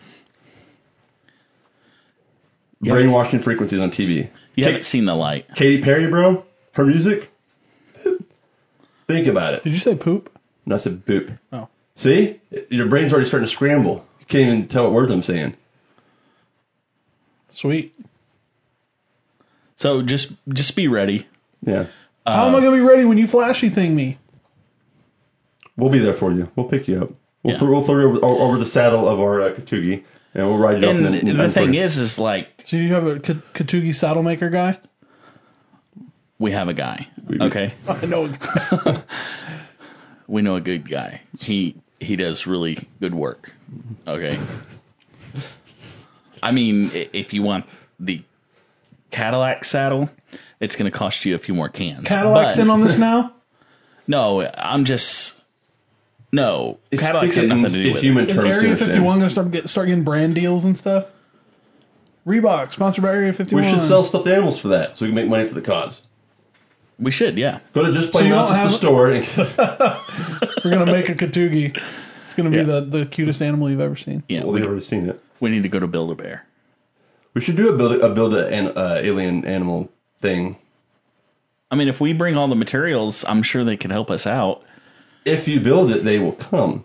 Yeah. Brainwashing frequencies on TV. You haven't seen the light. Katy Perry, bro, her music. Think about it. Did you say poop? No, I said boop. Oh. See? Your brain's already starting to scramble. You can't even tell what words I'm saying. Sweet. So just be ready. Yeah. How am I going to be ready when you flashy thing me? We'll be there for you. We'll pick you up. We'll Yeah. throw you over the saddle of our Katugi, and we'll ride it off. And the thing is like, So you have a Katugi saddle maker guy? we have a guy. Okay. I know. We know a good guy. He does really good work. Okay. I mean, if you want the Cadillac saddle, it's going to cost you a few more cans. Cadillac's in on this now? No, No, Cadillac's had nothing to do in with human it. Is terms. Area to 51 understand. going to start getting brand deals and stuff? Reebok, sponsored by Area 51. We should sell stuffed animals for that, so we can make money for the cause. We should, yeah. Go to Just So Plain you don't Nonsense, the have- store. And, We're going to make a Katugi. It's going to be Yeah. the cutest animal you've ever seen. Yeah, well, they've already seen it. we need to go to Build-A-Bear. We should do a build an alien animal thing. I mean, if we bring all the materials, I'm sure they can help us out. If you build it, they will come.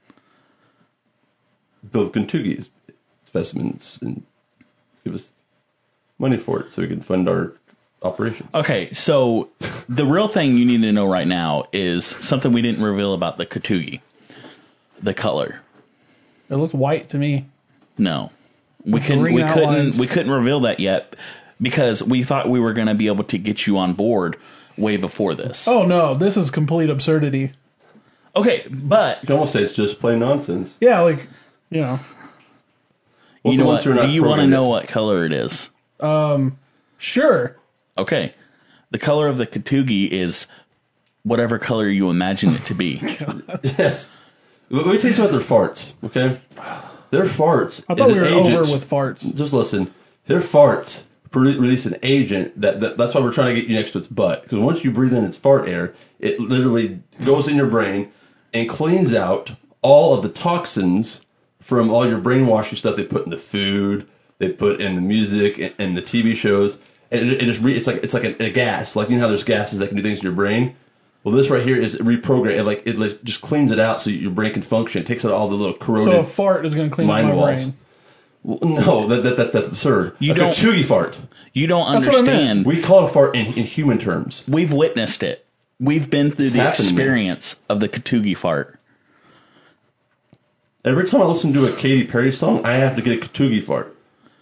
Build Kentucky specimens and give us money for it so we can fund our operations. Okay, so the real thing you need to know right now is something we didn't reveal about the Katugi. The color. It looked white to me. No. We green outlines. couldn't reveal that yet because we thought we were going to be able to get you on board way before this. Oh no, this is complete absurdity. Okay, but You can almost say it's just plain nonsense. Yeah, like, you know. Well, you the know ones what? who are not Do you want to programmed know yet. what color it is? Sure. Okay. The color of the Katugi is whatever color you imagine it to be. Yes. Let me tell you something about their farts, okay? Their farts. I thought is we were an agent. over with farts. Just listen. Their farts release an agent that's why we're trying to get you next to its butt. Because once you breathe in its fart air, it literally goes in your brain and cleans out all of the toxins from all your brainwashing stuff they put in the food, they put in the music and the TV shows. And it's like a gas. Like, you know how there's gases that can do things in your brain? Well, this right here is reprogrammed. It just cleans it out so your brain can function. It takes out all the little corroded So a fart is going to clean up mind my walls. brain. Well, no, that's absurd. You a don't- Katugi fart. You don't That's what I meant. understand. We call it a fart in human terms. We've witnessed it. We've been through the happened to me. experience of the Katugi fart. Every time I listen to a Katy Perry song, I have to get a Katugi fart.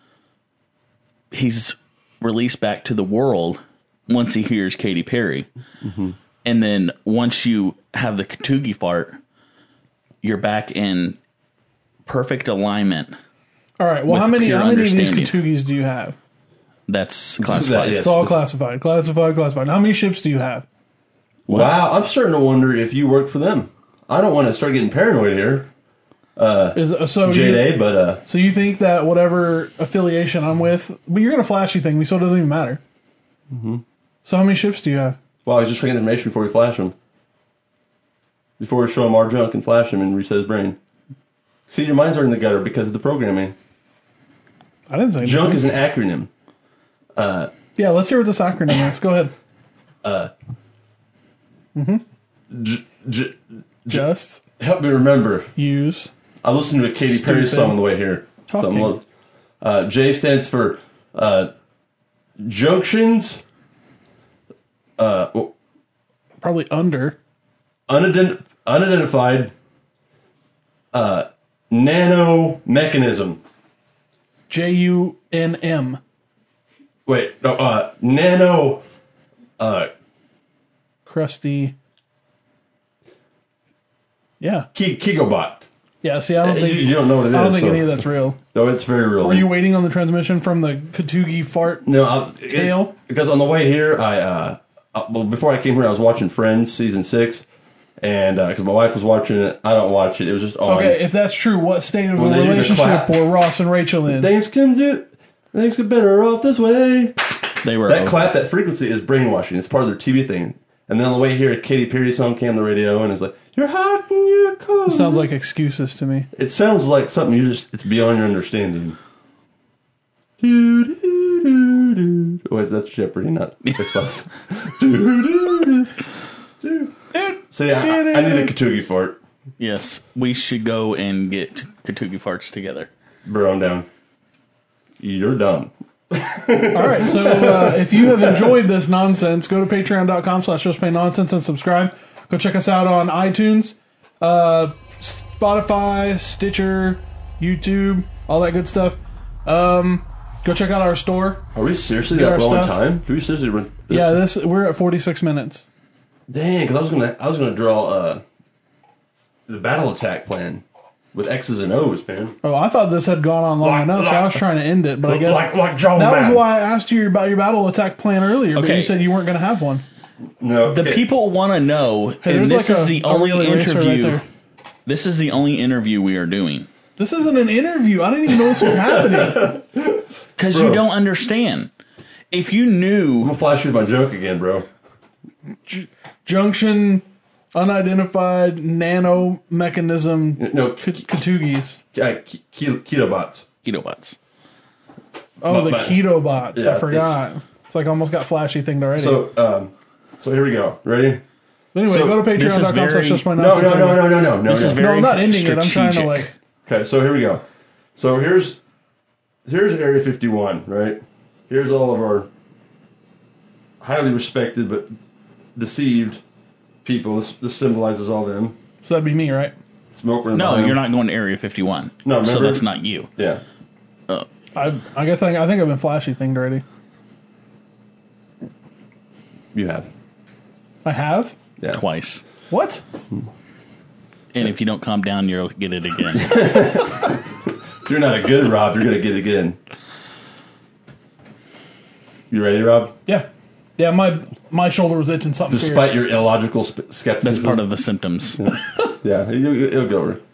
He's released back to the world once he hears Katy Perry. Mm-hmm. And then once you have the Katugi fart, you're back in perfect alignment. All right. Well, With how many pure of these understanding. Katugis do you have? That's classified. Yes. It's all classified. Classified. How many ships do you have? Wow, I'm starting to wonder if you work for them. I don't want to start getting paranoid here, So J-Day, so you think that whatever affiliation I'm with, but you're gonna flashy thing me, so it doesn't even matter. Mm-hmm. So how many ships do you have? wow, he's just trying to get information before we flash him. Before we show him our junk and flash him and reset his brain. See, your minds are in the gutter because of the programming. I didn't say Junk anything. is an acronym. Yeah, let's hear what this acronym is. Go ahead. Just Help me remember. use. I listened to a Katy Perry Stupid. song on the way here. Talking. J stands for junctions, Probably under. unidentified nano mechanism. JUNM. Wait, no, nano. Crusty. Yeah. Kigobot. Yeah, see, I don't think You don't know what it is. I don't think so- any of that's real. No, it's very real. Were you waiting on the transmission from the Katugi fart? No, Tail? because on the way here, well, before I came here, I was watching Friends season 6, and because my wife was watching it, I don't watch it. It was just on. Okay, if that's true, what state of When the they do the relationship clap. were Ross and Rachel in? Things get better off this way. They were That clap, that frequency is brainwashing. It's part of their TV thing. And then on the way here, a Katy Perry song came on the radio, and it's like, "You're hot and you're cold." Sounds like excuses to me. It sounds like something it's beyond your understanding. Do, do, do, do. Oh, wait, that's Jeopardy, not Xbox. Do, do, do, do. So yeah, I need a Katugi fart. Yes, we should go and get Katugi farts together. Bro, I'm down. You're dumb. All right, so if you have enjoyed this nonsense, go to patreon.com/justplainnonsense and subscribe. Go check us out on iTunes, Spotify, Stitcher, YouTube, all that good stuff. Go check out our store. Are we seriously Get that our low on stuff. time? Do we seriously run? Yeah, we're at 46 minutes. Dang, because I was gonna draw the battle attack plan with X's and O's, man. Oh, I thought this had gone on long enough, so I was trying to end it, but I guess like John that Madden. was why I asked you about your battle attack plan earlier, but Okay. you said you weren't going to have one. No, The okay. people want to know, Hey, and there's this is the a only relay racer right interview. there. This is the only interview we are doing This isn't an interview. I didn't even know this was happening. because Bro. you don't understand. If you I'm knew, gonna flash you my junk again, bro. Junction, unidentified nano mechanism, No, Katugis. Ketobots. Ketobots. Oh, the But- keto bots. yeah, I forgot. It's like almost got flashy thinged already. So here we go. Ready? but anyway, so go to this is very- patreon.com/justplainnonsense. No. This is no. very No, I'm not ending it. I'm trying to strategic. Okay, so here we go. So here's Area 51, right? Here's all of our highly respected but deceived people. This symbolizes all them. So that'd be me, right? Smoke rings No, behind you're them. not going to Area 51. No, so remember? that's not you. Yeah. I guess I think I've been flashy thinged already. You have. I have? Yeah. Twice. What? And if you don't calm down, you'll get it again. If you're not a good Rob, you're going to get it again. You ready, Rob? Yeah. Yeah, my shoulder was itching something Despite fierce. your illogical skepticism. That's part of the symptoms. Yeah, it'll go over.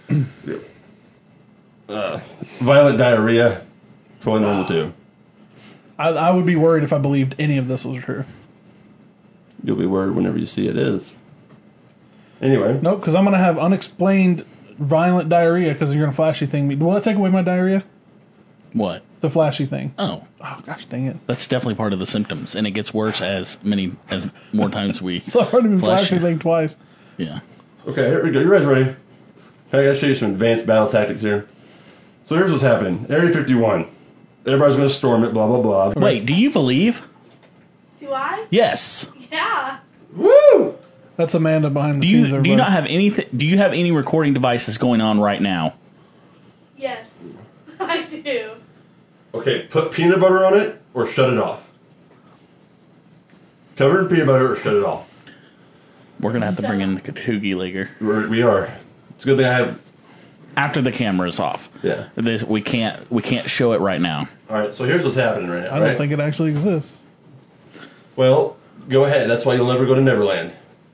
Violent diarrhea. Totally normal too. I would be worried if I believed any of this was true. You'll be worried whenever you see it is. Anyway. Nope, because I'm going to have unexplained violent diarrhea because you're going to flashy thing me. Will that take away my diarrhea? What? The flashy thing. Oh, Oh, gosh dang it. that's definitely part of the symptoms, and it gets worse as more times we. So I've already been Flash. flashy thing twice. Yeah. Okay, here we go. You guys ready? I gotta show you some advanced battle tactics here. So here's what's happening. Area 51. Everybody's gonna storm it, blah, blah, blah. Wait, do you believe? Do I? Yes. Yeah. Woo! That's Amanda behind the Do scenes. you everybody. not have anything? Do you have any recording devices going on right now? Yes. I do. Okay, put peanut butter on it or shut it off. Cover it in peanut butter or shut it off. We're gonna have to bring in the Katugi later We are. It's a good thing I have. after the camera is off. Yeah. We can't show it right now. All right, so here's what's happening right now. I don't think it actually exists. Well, go ahead. That's why you'll never go to Neverland.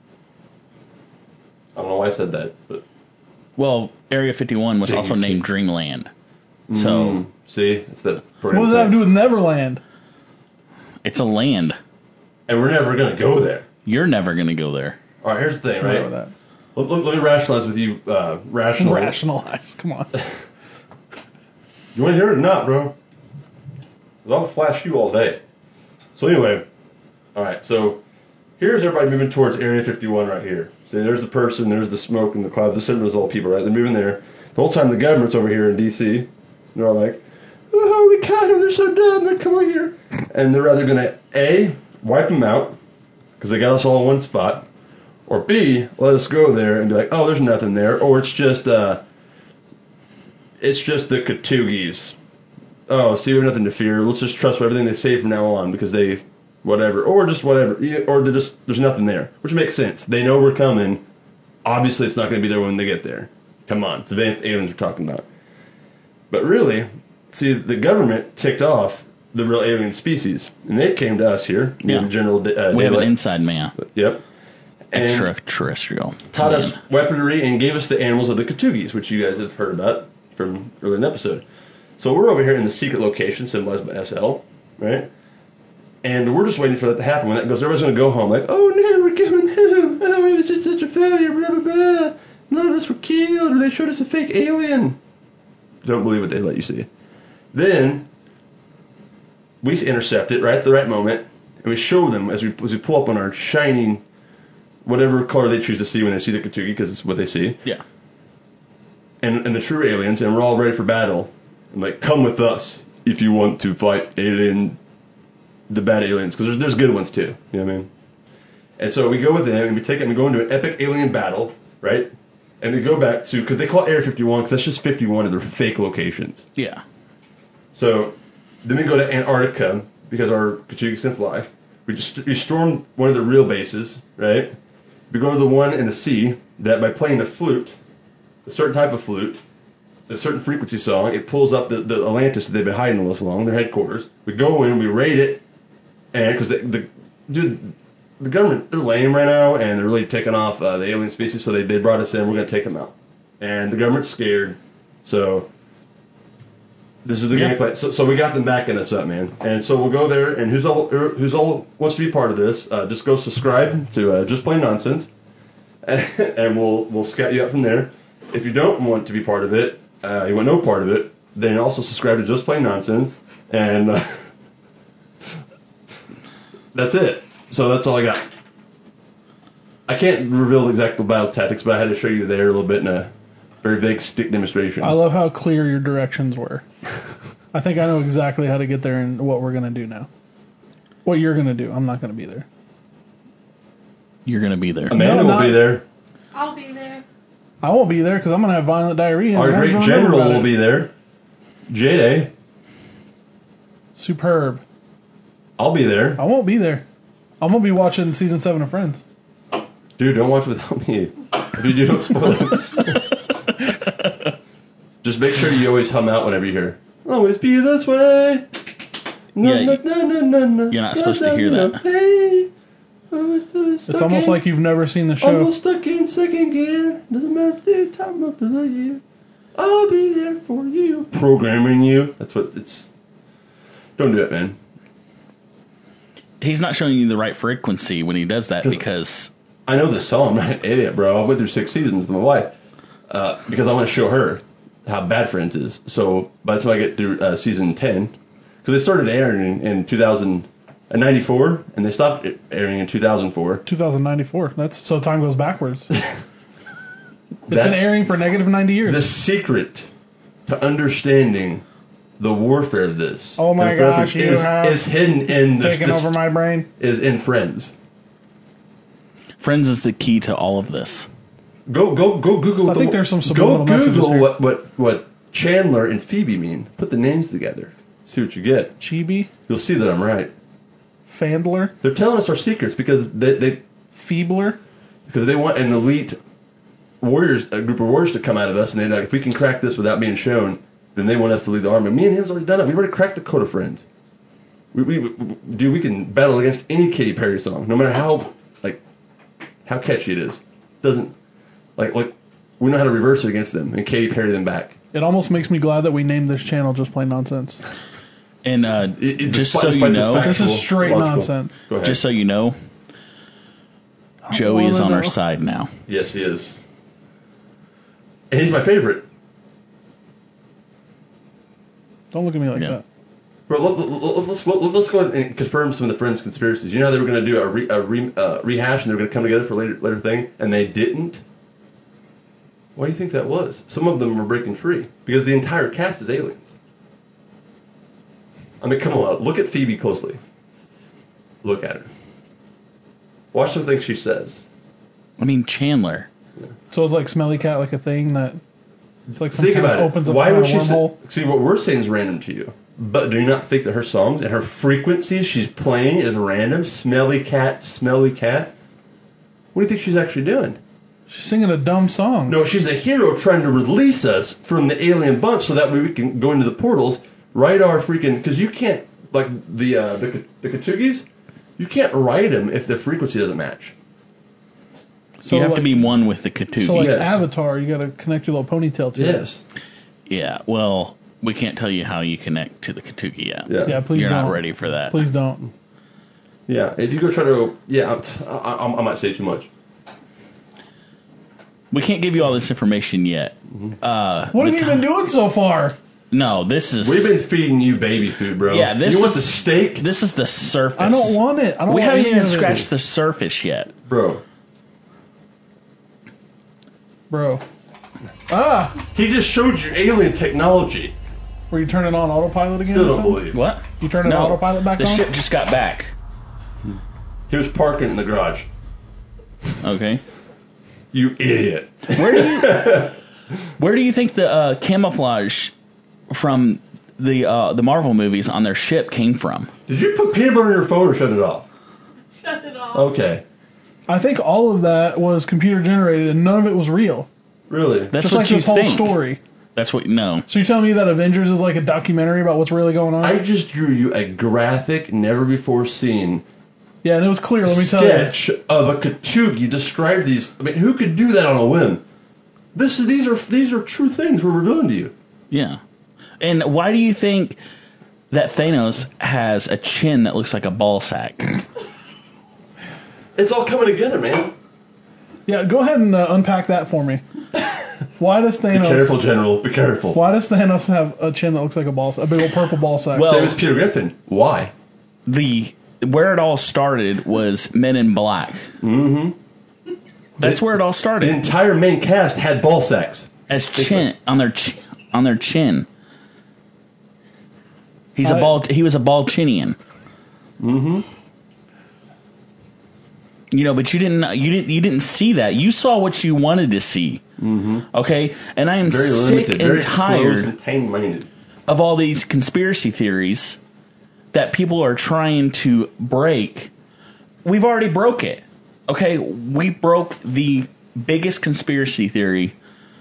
I don't know why I said that, but Well, Area 51 was Jake, also you named Dreamland, so see, it's the What does that have to do with Neverland? it's a land. And we're never gonna go there. You're never gonna go there. All right, here's the thing, I know right? that. Let me rationalize with you. Rationalize. Rationalize. Come on. You want to hear it or not, bro? Because I'll flash you all day. So anyway, all right. So here's everybody moving towards Area 51 right here. See, there's the person, there's the smoke and the cloud. The symbol is all people, right? They're moving there. The whole time the government's over here in D.C. They're all like, "Oh, we caught them. They're so dumb. They're come over here." And they're either gonna A, wipe them out because they got us all in one spot, or B, let us go there and be like, "Oh, there's nothing there," or it's just the Katugis. Oh, see, we have nothing to fear. Let's just trust everything they say from now on because they, whatever, or just whatever, or they're just there's nothing there, which makes sense. They know we're coming. Obviously, it's not going to be there when they get there. Come on, it's advanced aliens we're talking about. But really, see, the government ticked off the real alien species, and they came to us here. Yeah. In general, We have an daylight. inside man, Yep. And extraterrestrial. taught man. us weaponry and gave us the animals of the Katugis, which you guys have heard about from earlier in the episode. So we're over here in the secret location symbolized by SL, right? And we're just waiting for that to happen. When that goes, everybody's going to go home like, "Oh no, we're going home. Oh, it was just such a failure, blah, blah, blah. None of us were killed, or they showed us a fake alien." Don't believe what they let you see. Then we intercept it right at the right moment, and we show them as we pull up on our shining, whatever color they choose to see when they see the Katugi, because it's what they see, Yeah. and the true aliens, and we're all ready for battle. I'm like, "Come with us if you want to fight the bad aliens, because there's good ones too." You know what I mean? And so we go with them, and we take it, and we go into an epic alien battle, right? And we go back to, because they call it Area 51, because that's just 51 of their fake locations. Yeah. So then we go to Antarctica because our Katugi can fly. We storm one of the real bases, right? We go to the one in the sea that by playing a flute, a certain type of flute, a certain frequency song, it pulls up the Atlantis that they've been hiding all this long, their headquarters. We go in, we raid it, and because the government, they're lame right now, and they're really taking off the alien species, so they brought us in, we're going to take them out. And the government's scared, so this is the game plan. So we got them backing us up, man. And so we'll go there, and who's all wants to be part of this, just go subscribe to Just Plain Nonsense, and we'll scout you out from there. If you don't want to be part of it, you want no part of it, then also subscribe to Just Plain Nonsense, and that's it. So that's all I got. I can't reveal the exact battle tactics, but I had to show you there a little bit in a very vague stick demonstration. I love how clear your directions were. I think I know exactly how to get there and what we're going to do now. what you're gonna do. I'm not gonna be there. You're going to be there. Amanda No, will be not- there. I'll be there. I won't be there because I'm gonna have violent diarrhea. Our and great everyone's gonna general remember will about be it. there. J-Day. Superb. I'll be there. I won't be there. I'm gonna be watching season 7 of Friends. Dude, don't watch without me. If you do, don't spoil it. Just make sure you always hum out whenever you hear, always be this way. No, Yeah, no, no, no, no, no. you're not supposed to hear that. Hey, It's almost like you've never seen the show. Almost stuck in second gear. Doesn't matter the time of the year. I'll be there for you. Programming you. That's what it's. Don't do it, man. He's not showing you the right frequency when he does that because I know this song. I'm not an idiot, bro. I went through 6 seasons with my wife because I want to show her how bad Friends is. So by the time I get through season 10, because they started airing in 2094 and they stopped airing in 2004. 2094. That's so time goes backwards. It's been That's airing for negative 90 years. the secret to understanding the warfare of this. Oh my and the gosh, you have is hidden in taking this, over my brain. is in Friends. Friends is the key to all of this. Go Google. I think there's some subliminal Go messages Google here. what Chandler and Phoebe mean. Put the names together. See what you get. Chibi, You'll see that I'm right. Fandler, They're telling us our secrets because they Feebler. want an elite warriors, a group of warriors to come out of us, and they're like, if we can crack this without being shown, then they want us to lead the army. Me and him's already done it. We've already cracked the code of Friends. We can battle against any Katy Perry song, no matter how catchy it is. Doesn't like we know how to reverse it against them and Katy Perry them back. It almost makes me glad that we named this channel Just Plain Nonsense. And just so you know, This is straight nonsense. Go ahead. just so you know, Joey is wanna on our know. side now. Yes, he is, and he's my favorite. Don't look at me like Yeah. that. Bro, let's go ahead and confirm some of the Friends conspiracies. You know how they were going to do a rehash and they were going to come together for a later thing, and they didn't? Why do you think that was? Some of them were breaking free because the entire cast is aliens. I mean, come on, look at Phoebe closely. Look at her. Watch the things she says. I mean, Chandler. So it's like Smelly Cat, like a thing that it's like some Think kind about of it. opens up Why kind would of she say? wormhole. See, what we're saying is random to you. But do you not think that her songs and her frequencies she's playing is random? Smelly cat, smelly cat. What do you think she's actually doing? She's singing a dumb song. No, she's a hero trying to release us from the alien bunch so that way we can go into the portals, ride our freaking... Because you can't, like the Katugis, you can't ride them if the frequency doesn't match. So you have like, to be one with the Katugi. So like Yes. Avatar, you got to connect your little ponytail to it. Yes. Yeah, well, we can't tell you how you connect to the Katugi yet. Yeah. Yeah, please You're don't. not ready for that. Please don't. Yeah, if you go try to... Yeah, I might say too much. We can't give you all this information yet. What have you been doing so far? No, this is... We've been feeding you baby food, bro. Yeah, this you want is- the steak? This is the surface. I don't want it. I don't We want haven't any even of it. scratched the surface yet. Bro. Bro. Ah! He just showed you alien technology. Were you turning on autopilot again? Still or don't something? believe. What? You turning autopilot back the on? ship just got back. He was parking in the garage. Okay. You idiot. Where do you think the camouflage from the Marvel movies on their ship came from? Did you put peanut butter in your phone or shut it off? Shut it off. Okay. I think all of that was computer generated and none of it was real. Really? That's Just what like you this whole think. story. That's what no. So you're telling me that Avengers is like a documentary about what's really going on? I just drew you a graphic, never before seen yeah, and it was clear, let me tell you. sketch of a Katugi. Describe these. I mean, who could do that on a whim? These are true things we're revealing to you. Yeah. And why do you think that Thanos has a chin that looks like a ball sack? It's all coming together, man. Yeah, go ahead and unpack that for me. Why does Be careful, Thanos? General. Be careful. Why does Thanos have a chin that looks like a ball, a big old purple ball sack? Well- Same as Peter Griffin. Why? Where it all started was Men in Black. Mm-hmm. That's where it all The started. entire main cast had ball sacks. As chin on their chin. He was a ball chinian. You know, but you didn't see that. You saw what you wanted to see. Okay, and I am Very sick limited, and very close tired and tame-minded. of all these conspiracy theories that people are trying to break. We've already broke it. Okay, we broke the biggest conspiracy theory.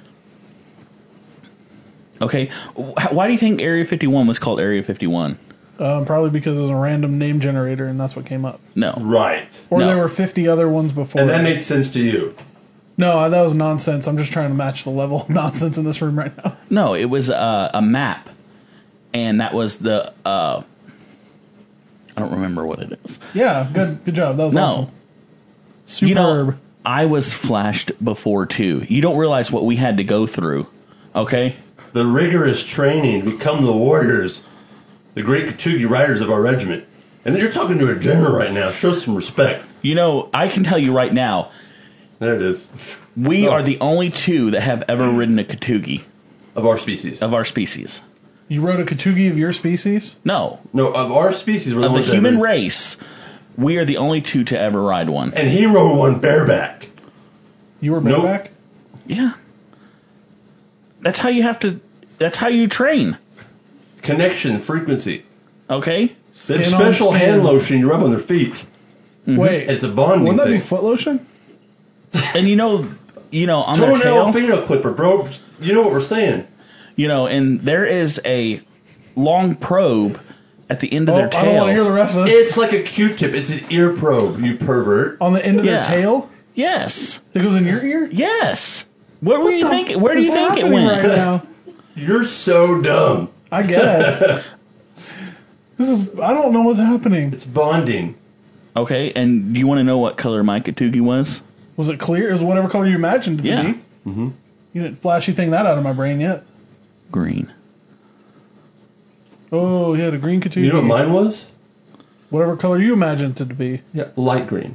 Okay, why do you think Area 51 was called Area 51? Probably because it was a random name generator, and that's what came up. No. Right. Or No. there were 50 other ones before. And that made sense to you. No, that was nonsense. I'm just trying to match the level of nonsense in this room right now. No, it was a map. And that was the... I don't remember what it is. Yeah, good job. That was awesome. Superb. You know, I was flashed before, too. You don't realize what we had to go through. Okay? The rigorous training, become the warriors, the great Katugi riders of our regiment. And then you're talking to a general right now. Show some respect. You know, I can tell you right now, There it is. we are the only two that have ever ridden a Katugi Of our species. of our species. You rode a Katugi of your species? No. No, of our species. We're Of the ones that human ever- race, we are the only two to ever ride one. And he rode one bareback. You were Nope. bareback? Yeah. That's how you have to... That's how you train. Connection, frequency. Okay? They have Skin on special skin. hand lotion you rub on their feet. Wait. It's a bonding Wouldn't that be thing. foot lotion? And you know, on their Toenail tail... fingernail clipper, bro. You know what we're saying. You know, and there is a long probe at the end of Oh, their I tail. don't want to hear the rest of it. It's like a Q-tip. It's an ear probe, you pervert. On the end of Yeah. their tail? Yes. It goes in your ear? Yes. Where were you What the thinking? Where do is you think it happening went? right now? You're so dumb. I guess. I don't know what's happening. It's bonding. Okay, and do you want to know what color my Katugi was? Was it clear? It was whatever color you imagined it Yeah. to be. Mm-hmm. You didn't flashy thing that out of my brain yet. Green. Oh, he had a green Katugi. You know what mine was? Whatever color you imagined it to be. Yeah, light green.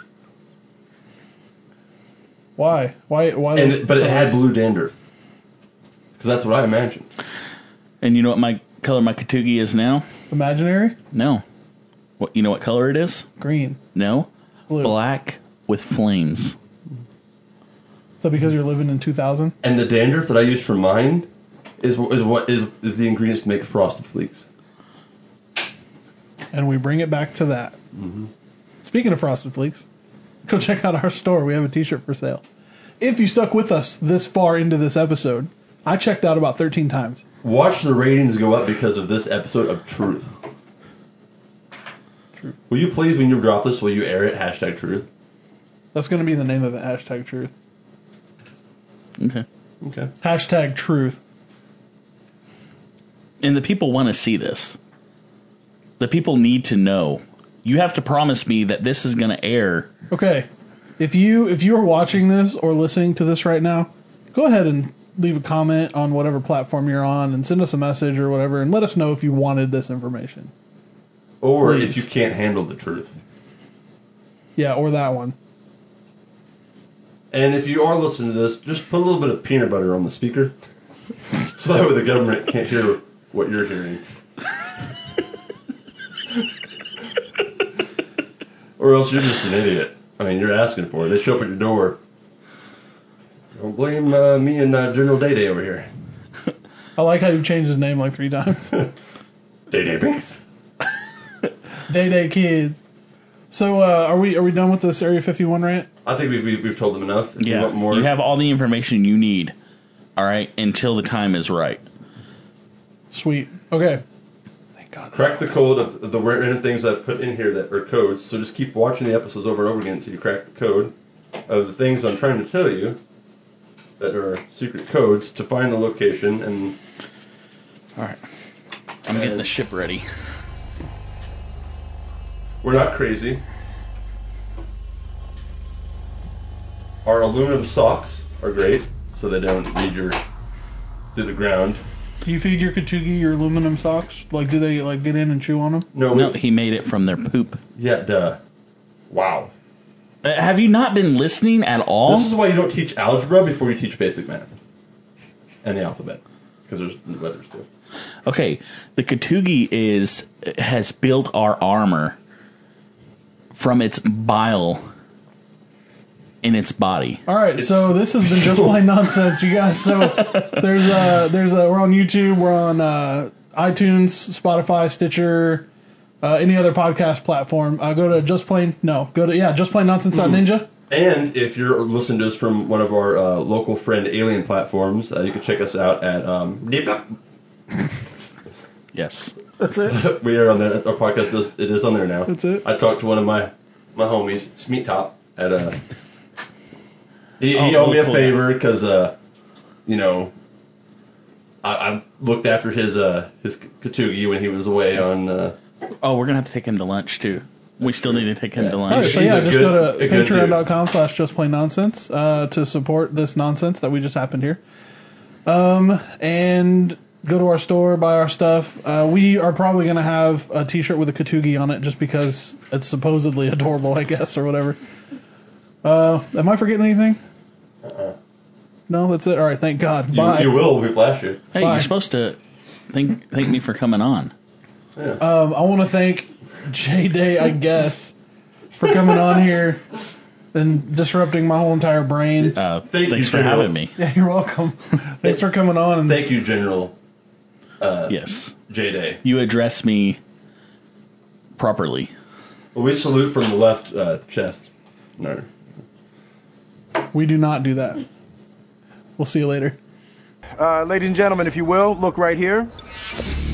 Why? Why those But it had colors? blue dander. Because that's what I imagined. And you know what my color my Katugi is now? Imaginary? No. What you know what color it is? Green. No. Blue. Black with flames. Is that because you're living in 2000? And the dandruff that I use for mine is the ingredients to make frosted flakes. And we bring it back to that. Mm-hmm. Speaking of Frosted Flakes, go check out our store. We have a t-shirt for sale. If you stuck with us this far into this episode, I checked out about 13 times. Watch the ratings go up because of this episode of Truth. Truth. Will you please, when you drop this, will you air it? #Truth. That's going to be the name of it. #Truth. Okay. Okay. #Truth. And the people want to see this. The people need to know. You have to promise me that this is going to air. Okay. If you are watching this or listening to this right now, go ahead and leave a comment on whatever platform you're on and send us a message or whatever and let us know if you wanted this information. Or Please. if you can't handle the truth. Yeah, or that one. And if you are listening to this, just put a little bit of peanut butter on the speaker. So that way the government can't hear what you're hearing. Or else you're just an idiot. I mean, you're asking for it. They show up at your door. Don't blame me and General Day Day over here. I like how you've changed his name like 3 times. Day Day Binks. Day Kids. So are we done with this Area 51 rant? I think we've told them enough. If you Yeah. want more, You have all the information you need. All right, until the time is right. Sweet. Okay. Thank God. crack the code of the random things I've put in here that are codes. So just keep watching the episodes over and over again until you crack the code of the things I'm trying to tell you that are secret codes to find the location. And All right. I'm getting the ship ready. we're not crazy. Our aluminum socks are great, so they don't lead your through the ground. Do you feed your Katugi your aluminum socks? Like, do they like get in and chew on them? No, he made it from their poop. Yeah, duh. Wow. Have you not been listening at all? This is why you don't teach algebra before you teach basic math and the alphabet, because there's letters too. Okay, the Katugi has built our armor from its bile in its body. All right, so this has been Just Plain Nonsense, you guys. So there's we're on YouTube, we're on iTunes, Spotify, Stitcher, any other podcast platform. Go to justplainnonsense.ninja. And if you're listening to us from one of our local friend alien platforms, you can check us out at Yes. That's it. we are on there. Our podcast is on there now. That's it. I talked to one of my homies, Smeet Top, at he owed me a cool. favor because I looked after his Katugi when he was away on. Oh, we're gonna have to take him to lunch too. We still need to take him to All right, lunch. so He's a just good- go to a good dude. patreon.com/justplainnonsense to support this nonsense that we just happened here. And go to our store, buy our stuff. We are probably going to have a t-shirt with a Katugi on it just because it's supposedly adorable, I guess, or whatever. Am I forgetting anything? No, that's it. All right, thank God. Bye. You will. We flash you. Hey, Bye. you're supposed to thank me for coming on. I want to thank J-Day, I guess, for coming on here and disrupting my whole entire brain. Thank Thanks you, for General. having me. Yeah, you're welcome. Thanks for coming on. And Thank you, General Yes, J-Day. you address me properly. Well, we salute from the left chest. No. we do not do that. We'll see you later. Ladies and gentlemen, if you will, look right here.